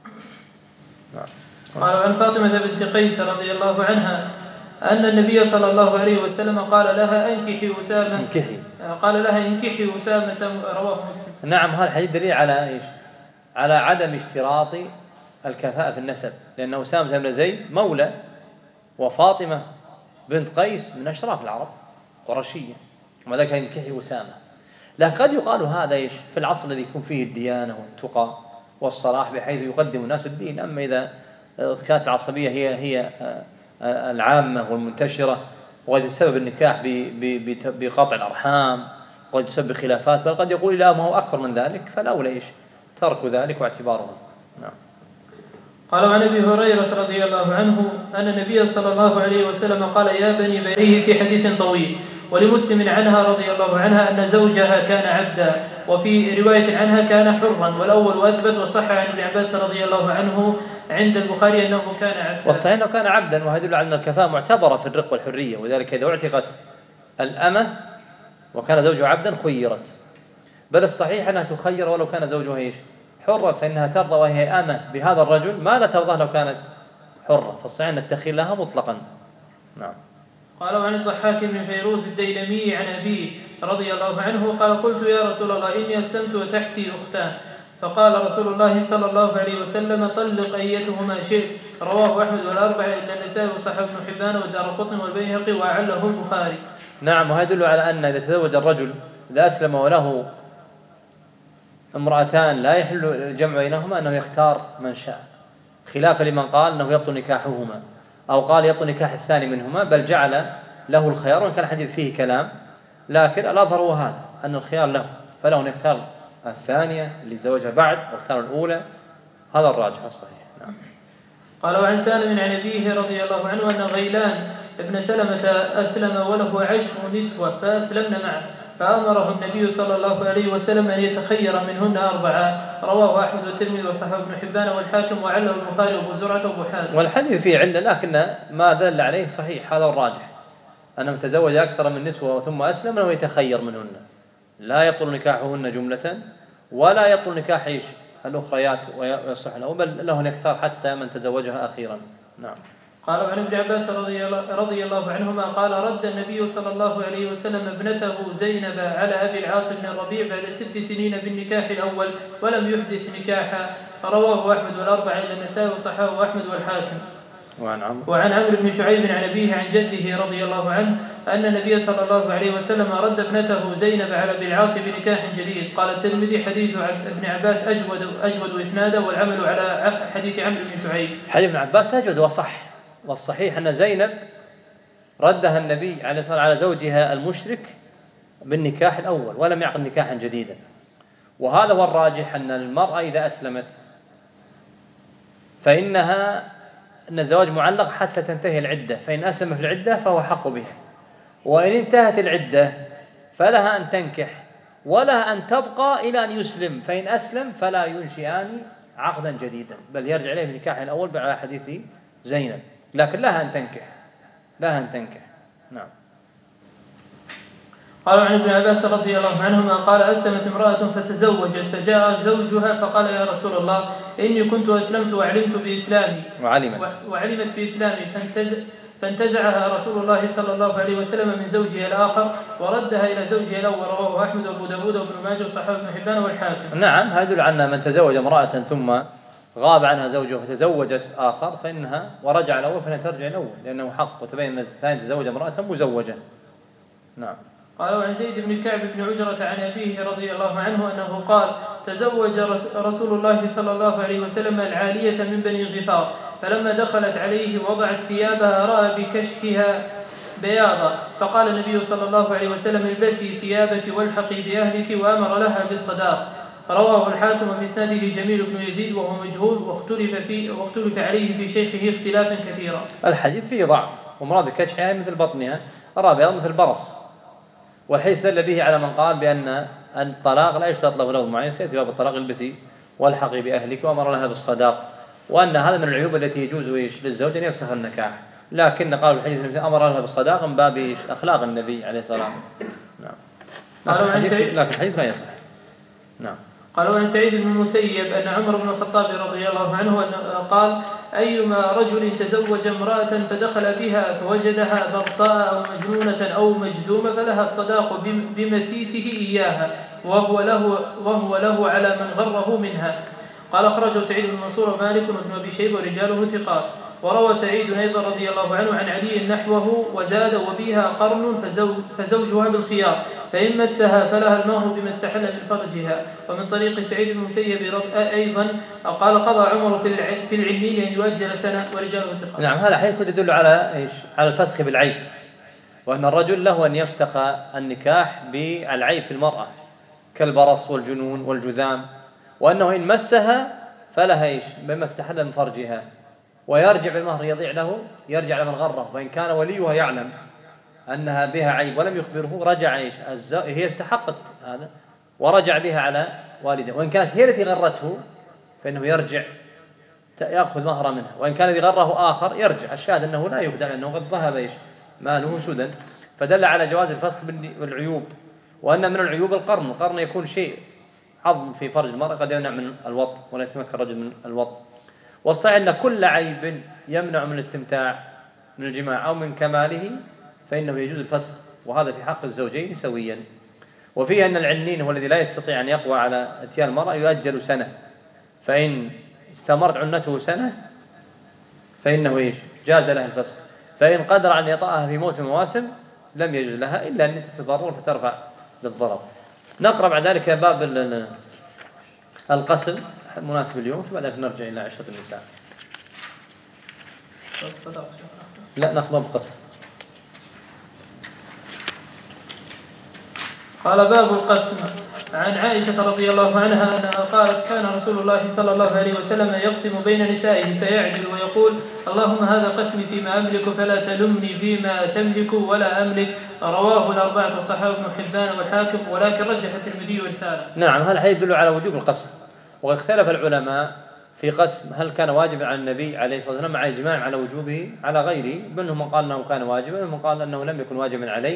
قال عن فاطمة بنت قيس رضي الله عنها أن النبي صلى الله عليه وسلم قال لها أنكحي أسامة انكحي قال لها انكحي أسامة، رواه مسلم. نعم، هذا الحديث دليل على إيش؟ على عدم اشتراط الكفاءة في النسب، لأن أسامة بن زيد مولى، وفاطمة بنت قيس من أشراف العرب قرشية، وما ذاك ينكحي أسامة. لكن قد يقال هذا إيش في العصر الذي يكون فيه الديانة والتقى والصلاح بحيث يقدم الناس الدين، أما إذا كانت العصبية هي هي العامة والمنتشرة وقد يسبب النكاح بقطع الأرحام وقد يسبب خلافات، بل قد يقول لا ما هو أكثر من ذلك، فالأولى إيش ترك ذلك واعتباره. نعم. قال عن ابي هريره رضي الله عنه ان النبي صلى الله عليه وسلم قال يا بني بنيه في حديث طويل. ولمسلم عنها رضي الله عنها ان زوجها كان عبدا، وفي روايه عنها كان حرا، والاول اثبت، وصح عن ابن عباس رضي الله عنه عند البخاري انه كان عبدا. والصحيح انه كان عبدا، وهذا يدل على ان الكفاءه معتبره في الرق والحريه، وذلك اذا اعتقت الامه وكان زوجها عبدا خيرت، بل الصحيح أنها تخير ولو كان زوجها إيش حرة، فإنها ترضى وهي أمة بهذا الرجل ما لا ترضاه لو كانت حرة، فالصحيح أن التخيير لها مطلقا. نعم. قال عن الضحاك بن فيروز الديلمي عن أبيه رضي الله عنه قال قلت يا رسول الله إني أسلمت وتحتي أختان، فقال رسول الله صلى الله عليه وسلم طلق أيتهما شئت. رواه أحمد والأربعة إلا النسائي وصححه ابن حبان والدارقطني والبيهقي وأعله البخاري. نعم. وهذا يدل على أن إذا تزوج الرجل إذا أسلم وله امرأتان لا يحل الجمع بينهما أنه يختار من شاء، خلافا لمن قال أنه يبطل نكاحهما أو قال يبطل نكاح الثاني منهما، بل جعل له الخيار، وإن كان الحديث فيه كلام لكن الأظهر هو هذا أن الخيار له، فله أن يختار الثانية اللي تزوجها بعد أو يختار الأولى، هذا الراجح الصحيح. نعم. قال وعن سالم عن أبيه رضي الله عنه أن غيلان ابن سلمة أسلم وله عشر نسوة فأسلمن معه، فأمره النبي صلى الله عليه وسلم أن يتخير منهن أربعة. رواه أحمد والترمذي وصححه ابن حبان والحاكم وعله البخاري وأبو زرعة وأبو حاتم. والحديث فيه علة لكن ما دل عليه صحيح، هذا الراجح أنه تزوج أكثر من نسوة ثم أسلم أنه يتخير منهن، لا يبطل نكاحهن جملة ولا يبطل نكاح إيش الأخريات ويصح له، بل له أن يختار حتى من تزوجها أخيرا. نعم. قال عن ابن عباس رضي الله, رضي الله عنهما قال رد النبي صلى الله عليه وسلم ابنته زينب على أبي العاص بن الربيع بعد ست سنين بالنكاح الأول ولم يحدث نكاحا. رواه أحمد والأربعة إلا النسائي وصححه أحمد والحاكم. وعن عمرو وعن عمرو بن شعيب عن أبيه عن جده رضي الله عنه أن النبي صلى الله عليه وسلم رد ابنته زينب على أبي العاص بنكاح جديد. قال الترمذي حديث ابن عباس أجود أجود إسنادا والعمل على حديث عمرو بن شعيب. حديث ابن عباس أجود وصح، والصحيح أن زينب ردها النبي عليه الصلاة والسلام على زوجها المشرك بالنكاح الأول ولم يعقد نكاحا جديدا، وهذا هو الراجح أن المرأة إذا أسلمت فإنها أن الزواج معلق حتى تنتهي العدة، فإن أسلم في العدة فهو حق بها، وإن انتهت العدة فلها أن تنكح ولها أن تبقى إلى أن يسلم، فإن أسلم فلا ينشئان عقدا جديدا بل يرجع إليه بالنكاح الأول على حديث زينب، لكن لها أن تنكح لها أن تنكح. نعم. قال عن ابن عباس رضي الله عنهما قال أسلمت امرأة فتزوجت فجاء زوجها فقال يا رسول الله إني كنت أسلمت وعلمت بإسلامي وعلمت, وعلمت في إسلامي فانتزعها رسول الله صلى الله عليه وسلم من زوجها الآخر وردها إلى زوجها الأول. رواه أحمد وأبو داود وابن ماجه وصححه ابن حبان والحاكم. نعم. هذا يدل على من تزوج امرأة ثم غاب عنها زوجها فتزوجت آخر فإنها ورجع الأول فإنها ترجع الأول لأنه حق، وتبين أن الثاني تزوج امرأة مزوجة. نعم. قال عن زيد بن كعب بن عجرة عن أبيه رضي الله عنه أنه قال تزوج رسول الله صلى الله عليه وسلم العالية من بني غفار، فلما دخلت عليه وضعت ثيابها رأى بكشفها بياضا، فقال النبي صلى الله عليه وسلم البسي ثيابك والحقي بأهلك وأمر لها بالصداق. رواه الحاكم في إسناده جميل بن يزيد وهو مجهول واختلف, فيه واختلف عليه في شيخه اختلافا كثيرا. الحديث فيه ضعف، ومراد كشفها مثل بطنها أرى بياض مثل برص، والحديث دل به على من قال بأن الطلاق لا يشترط له لفظ معين، سيأتي باب الطلاق البسي والحقي بأهلك وأمر لها بالصداق، وأن هذا من العيوب التي يجوز للزوج أن يفسخ النكاح، لكن قالوا الحديث أمر لها بالصداق من باب أخلاق النبي عليه الصلاة والسلام. نعم. لكن الحديث, لكن الحديث لا يصح. نعم. قالوا عن سعيد بن المسيب أن عمر بن الخطاب رضي الله عنه قال أيما رجل تزوج امرأة فدخل بها فوجدها برصاء أو مجنونة أو مجذومة فلها الصداق بمسيسه إياها وهو له, وهو له على من غره منها. قال أخرجه سعيد بن منصور ومالك وابن أبي شيبة ورجاله ثقات. وروى سعيد أيضا رضي الله عنه عن علي نحوه وزاد وبها قرن فزوج فزوجها بالخيار فإن مسها فلها المهر بما استحل من فرجها. ومن طريق سعيد بن المسيب أيضا قال قضى عمر في العنين أن يؤجل سنة ورجاله ثقات. نعم. هذا حديث يدل على إيش؟ على الفسخ بالعيب، وأن الرجل له أن يفسخ النكاح بالعيب في المرأة كالبرص والجنون والجذام، وأنه إن مسها فلها إيش بما استحل من فرجها، ويرجع بالمهر يضيع له يرجع لمن غره، وإن كان وليها يعلم أنها بها عيب ولم يخبره رجع إيش هي استحقت هذا ورجع بها على والده، وإن كانت هي التي غرته فإنه يرجع يأخذ مهر منها، وإن كان الذي غره آخر يرجع. الشاهد أنه لا يخدع أنه قد ذهب إيش ماله سدى، فدل على جواز الفسخ بالعيوب وأن من العيوب القرن، القرن يكون شيء عظم في فرج المرأة قد يمنع من الوطء ولا يتمكن الرجل من الوطء. والصحيح أن كل عيب يمنع من الاستمتاع من الجماع أو من كماله فإنه يجوز الفسخ، وهذا في حق الزوجين سويا. وفيه أن العنين هو الذي لا يستطيع أن يقوى على اتيان المرأة يؤجل سنة، فإن استمرت عنته سنة فإنه إيش جاز له الفسخ، فإن قدر أن يطأها في موسم مواسم لم يجوز لها إلا أن تتضرر فترفع للضرر. نقرأ بعد ذلك باب القسم مناسب اليوم، ثم بعد ذلك نرجع إلى عشرة النساء. لا ناخذ باب القسم. قال باب القسم. عن عائشة رضي الله عنها أنها قالت كان رسول الله صلى الله عليه وسلم يقسم بين نسائه فيعدل ويقول اللهم هذا قسمي فيما أملك فلا تلمني فيما تملك ولا أملك. رواه الأربعة وصححه ابن حبان والحاكم، ولكن رجح الترمذي ورساله. نعم، هذا الحديث يدل على وجوب القسم، واختلف العلماء في قسم هل كان واجبا على النبي عليه الصلاة والسلام مع إجماع على وجوبه على غيره، منهم من قال أنه كان واجبا ومنهم من قال أنه لم يكن واجبا عليه،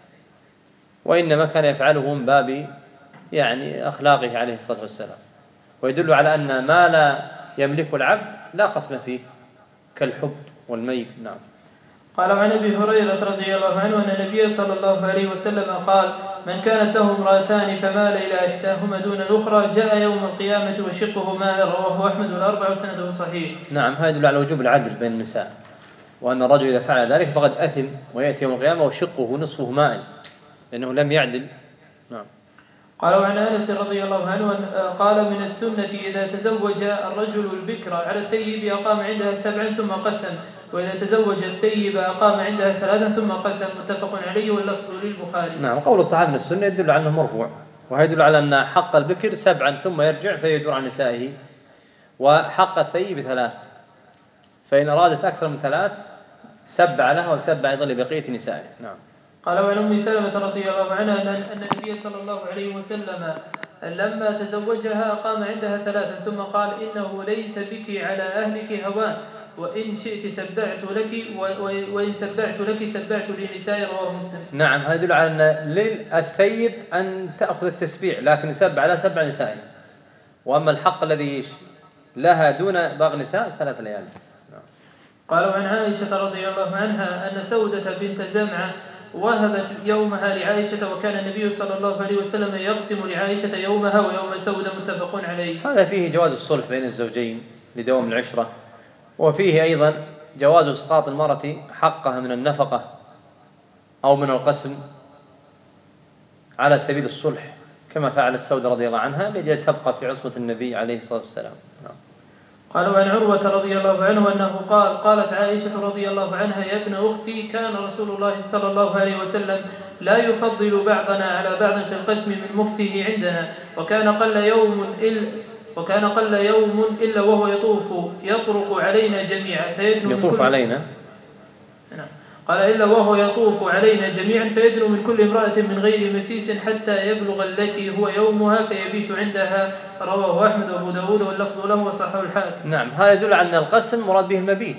وإنما كان يفعله من باب يعني أخلاقه عليه الصلاة والسلام. ويدل على أن ما لا يملك العبد لا قسم فيه كالحب والميت. نعم. قال عن أبي هريرة رضي الله عنه أن النبي صلى الله عليه وسلم قال من كانت له امرأتان فمال إلى إحداهما دون الأخرى جاء يوم القيامة وشقه مائل. رواه أحمد والأربعة وسنده صحيح. نعم، هذا يدل على وجوب العدل بين النساء، وأن الرجل إذا فعل ذلك فقد أثم ويأتي يوم القيامة وشقه نصفه مائل لأنه لم يعدل. نعم. قال عن أنس رضي الله عنه قال من السنة إذا تزوج الرجل البكر على الثيب أقام عندها سبعا ثم قسم، وإذا تزوج الثيب أقام عندها ثلاثا ثم قسم. متفق عليه واللفظ للبخاري. نعم، قول الصحابة من السنة يدل على أنه مرفوع، وهذا يدل على أن حق البكر سبعا ثم يرجع فيدور عن نسائه، وحق الثيب ثلاث، فإن أرادت أكثر من ثلاث سبع لها وسبع أيضا لبقية نسائه. نعم. قال عن أم سلمة رضي الله عنها أن النبي صلى الله عليه وسلم لما تزوجها قام عندها ثلاثا ثم قال إنه ليس بك على أهلك هوان، وإن شئت سبعت لك وإن سبعت لك سبعت لنساء. رواه مسلم. نعم، هذا يدل على أن للثيب أن تأخذ التسبيع لكن يسبع على سبع نساء، وأما الحق الذي لها دون باقي نساء ثلاث ليالي. نعم. قالوا عن عائشة رضي الله عنها أن سودة بنت زمعة وهبت يومها لعائشة، وكان النبي صلى الله عليه وسلم يقسم لعائشة يومها ويوم سودة. متفق عليه. هذا فيه جواز الصلح بين الزوجين لدوام العشرة، وفيه أيضا جواز إسقاط المرأة حقها من النفقة أو من القسم على سبيل الصلح كما فعلت سودة رضي الله عنها لكي تبقى في عصمة النبي عليه الصلاة والسلام. نعم. قالوا عن عروة رضي الله عنه أنه قال قالت عائشة رضي الله عنها يا ابن أختي كان رسول الله صلى الله عليه وسلم لا يفضل بعضنا على بعض في القسم من مكثه عندنا، وكان قل يوم إلا وكان قل يوم إلا وهو يطوف يطرق علينا جميعا فيدنو يطوف علينا نعم. قال إلا وهو يطوف علينا جميعا فيدنو من كل امرأة من غير مسيس حتى يبلغ التي هو يومها فيبيت عندها. رواه أحمد وأبو داود واللفظ له وصححه الحاكم. نعم، هذا يدل على أن القسم مراد به المبيت،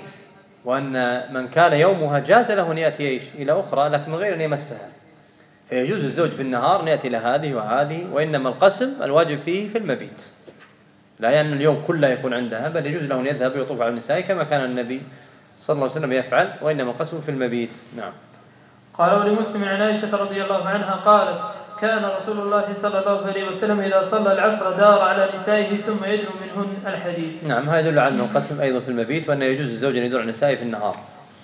وأن من كان يومها جاز له أن يأتي إيش إلى أخرى لكن من غير أن يمسها، فيجوز الزوج في النهار أن يأتي إلى هذه وهذه، وإنما القسم الواجب فيه في المبيت، لا يعني اليوم كله يكون عندها، بل يجوز له أن يذهب ويطوف على النساء كما كان النبي صلى الله عليه وسلم يفعل، وإنما القسم في المبيت. نعم. قال ولمسلم عن عائشة رضي الله عنها قالت كان رسول الله صلى الله عليه وسلم إذا صلى العصر دار على نسائه ثم يدنو منهن الحديث. نعم، هذا يدل على أن القسم أيضا في المبيت، وأنه يجوز الزوج أن يدور على نسائه في النهار.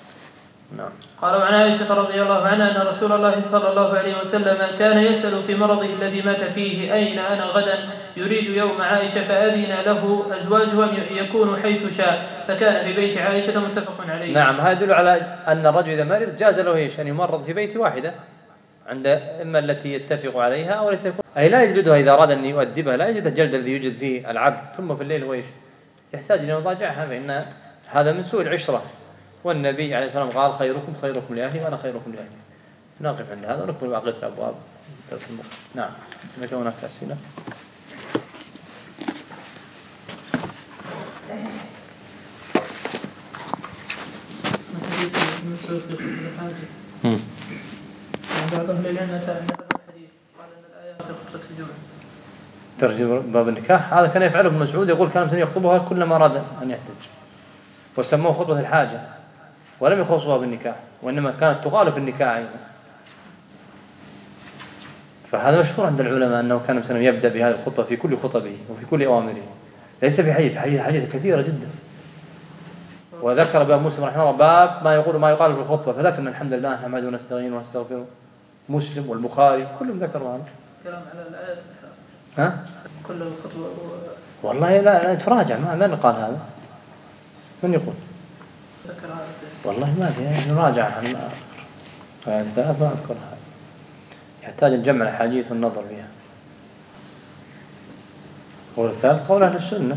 نعم. قالوا عن عائشة رضي الله عنها أن رسول الله صلى الله عليه وسلم كان يسأل في مرضه الذي مات فيه أين أنا غدا يريد يوم عائشة، فأذن له أزواجه أن يكونوا حيث شاء فكان في بيت عائشة. متفق عليه. نعم، هذا يدل على أن الرجل إذا مرض جاز له إيش أن يمرض في بيت واحدة عند إما التي يتفق عليها أو التي تكون أي لا يجلدها إذا أراد أن يؤدبها، لا يجد الجلد الذي يوجد فيه العبد ثم في الليل هو إيش يحتاج إلى مضاجعها، فإن هذا من سوء العشرة، والنبي عليه الصلاة والسلام قال خيركم خيركم لأهلي وأنا خيركم لأهلي. نقف عند هذا ونكمل بقية الأبواب. نعم. إذا هناك أسئلة. بعض أهل العلم أتى عند هذا الحديث قال خطبة الجمعة. ترجم باب النكاح هذا كان يفعله ابن مسعود، يقول كان مثلا يخطبها كلما أراد أن يحتج، وسموه خطبة الحاجة، ولم يخصوها بالنكاح، وإنما كانت تقال في النكاح أيضا. فهذا مشهور عند العلماء أنه كان مثلا يبدأ بهذه الخطبة في كل خطبه وفي كل أوامره، ليس في حديث، حديث حديث كثيرة جدا. وذكر باب مسلم رحمه الله باب ما يقول ما يقال في الخطبة، فذكرنا الحمد لله نحمده ونستعينه ونستغفره. مسلم والبخاري كلهم ذكروا هذا. كلام على الآيات. ها؟ كل الخطبة. والله لا, لا تراجع، ما من قال هذا؟ من يقول؟ ذكر هذا. والله ما في، نراجع عن الآيات الثلاث ما أذكرها، يحتاج الجمع الأحاديث والنظر فيها. قول الثالث قول أهل السنة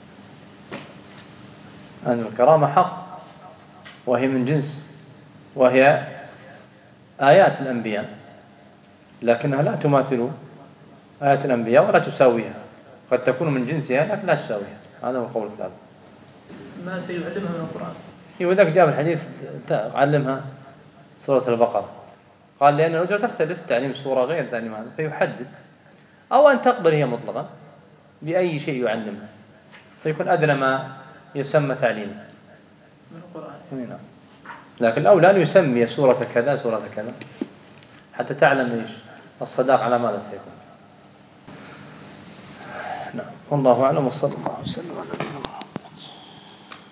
أن الكرامة حق، وهي من جنس، وهي آيات الأنبياء، لكنها لا تماثل آيات الأنبياء ولا تساويها، قد تكون من جنسها لكن لا تساويها. هذا هو القول الثالث. ما سيعلمها من القرآن. وذاك جاب الحديث علمها سورة البقرة، قال لأن الأجرة تختلف، تعليم سورة غير تعليم هذا، فيحدد. أو أن تقبل هي مطلقا بأي شيء يعلمها، فيكون أدنى ما يسمى تعليما من القرآن. لكن الأولى أن يسمي سورة كذا سورة كذا حتى تعلم إيش الصداق على ماذا سيكون. نعم والله أعلم، وصلى الله وسلم على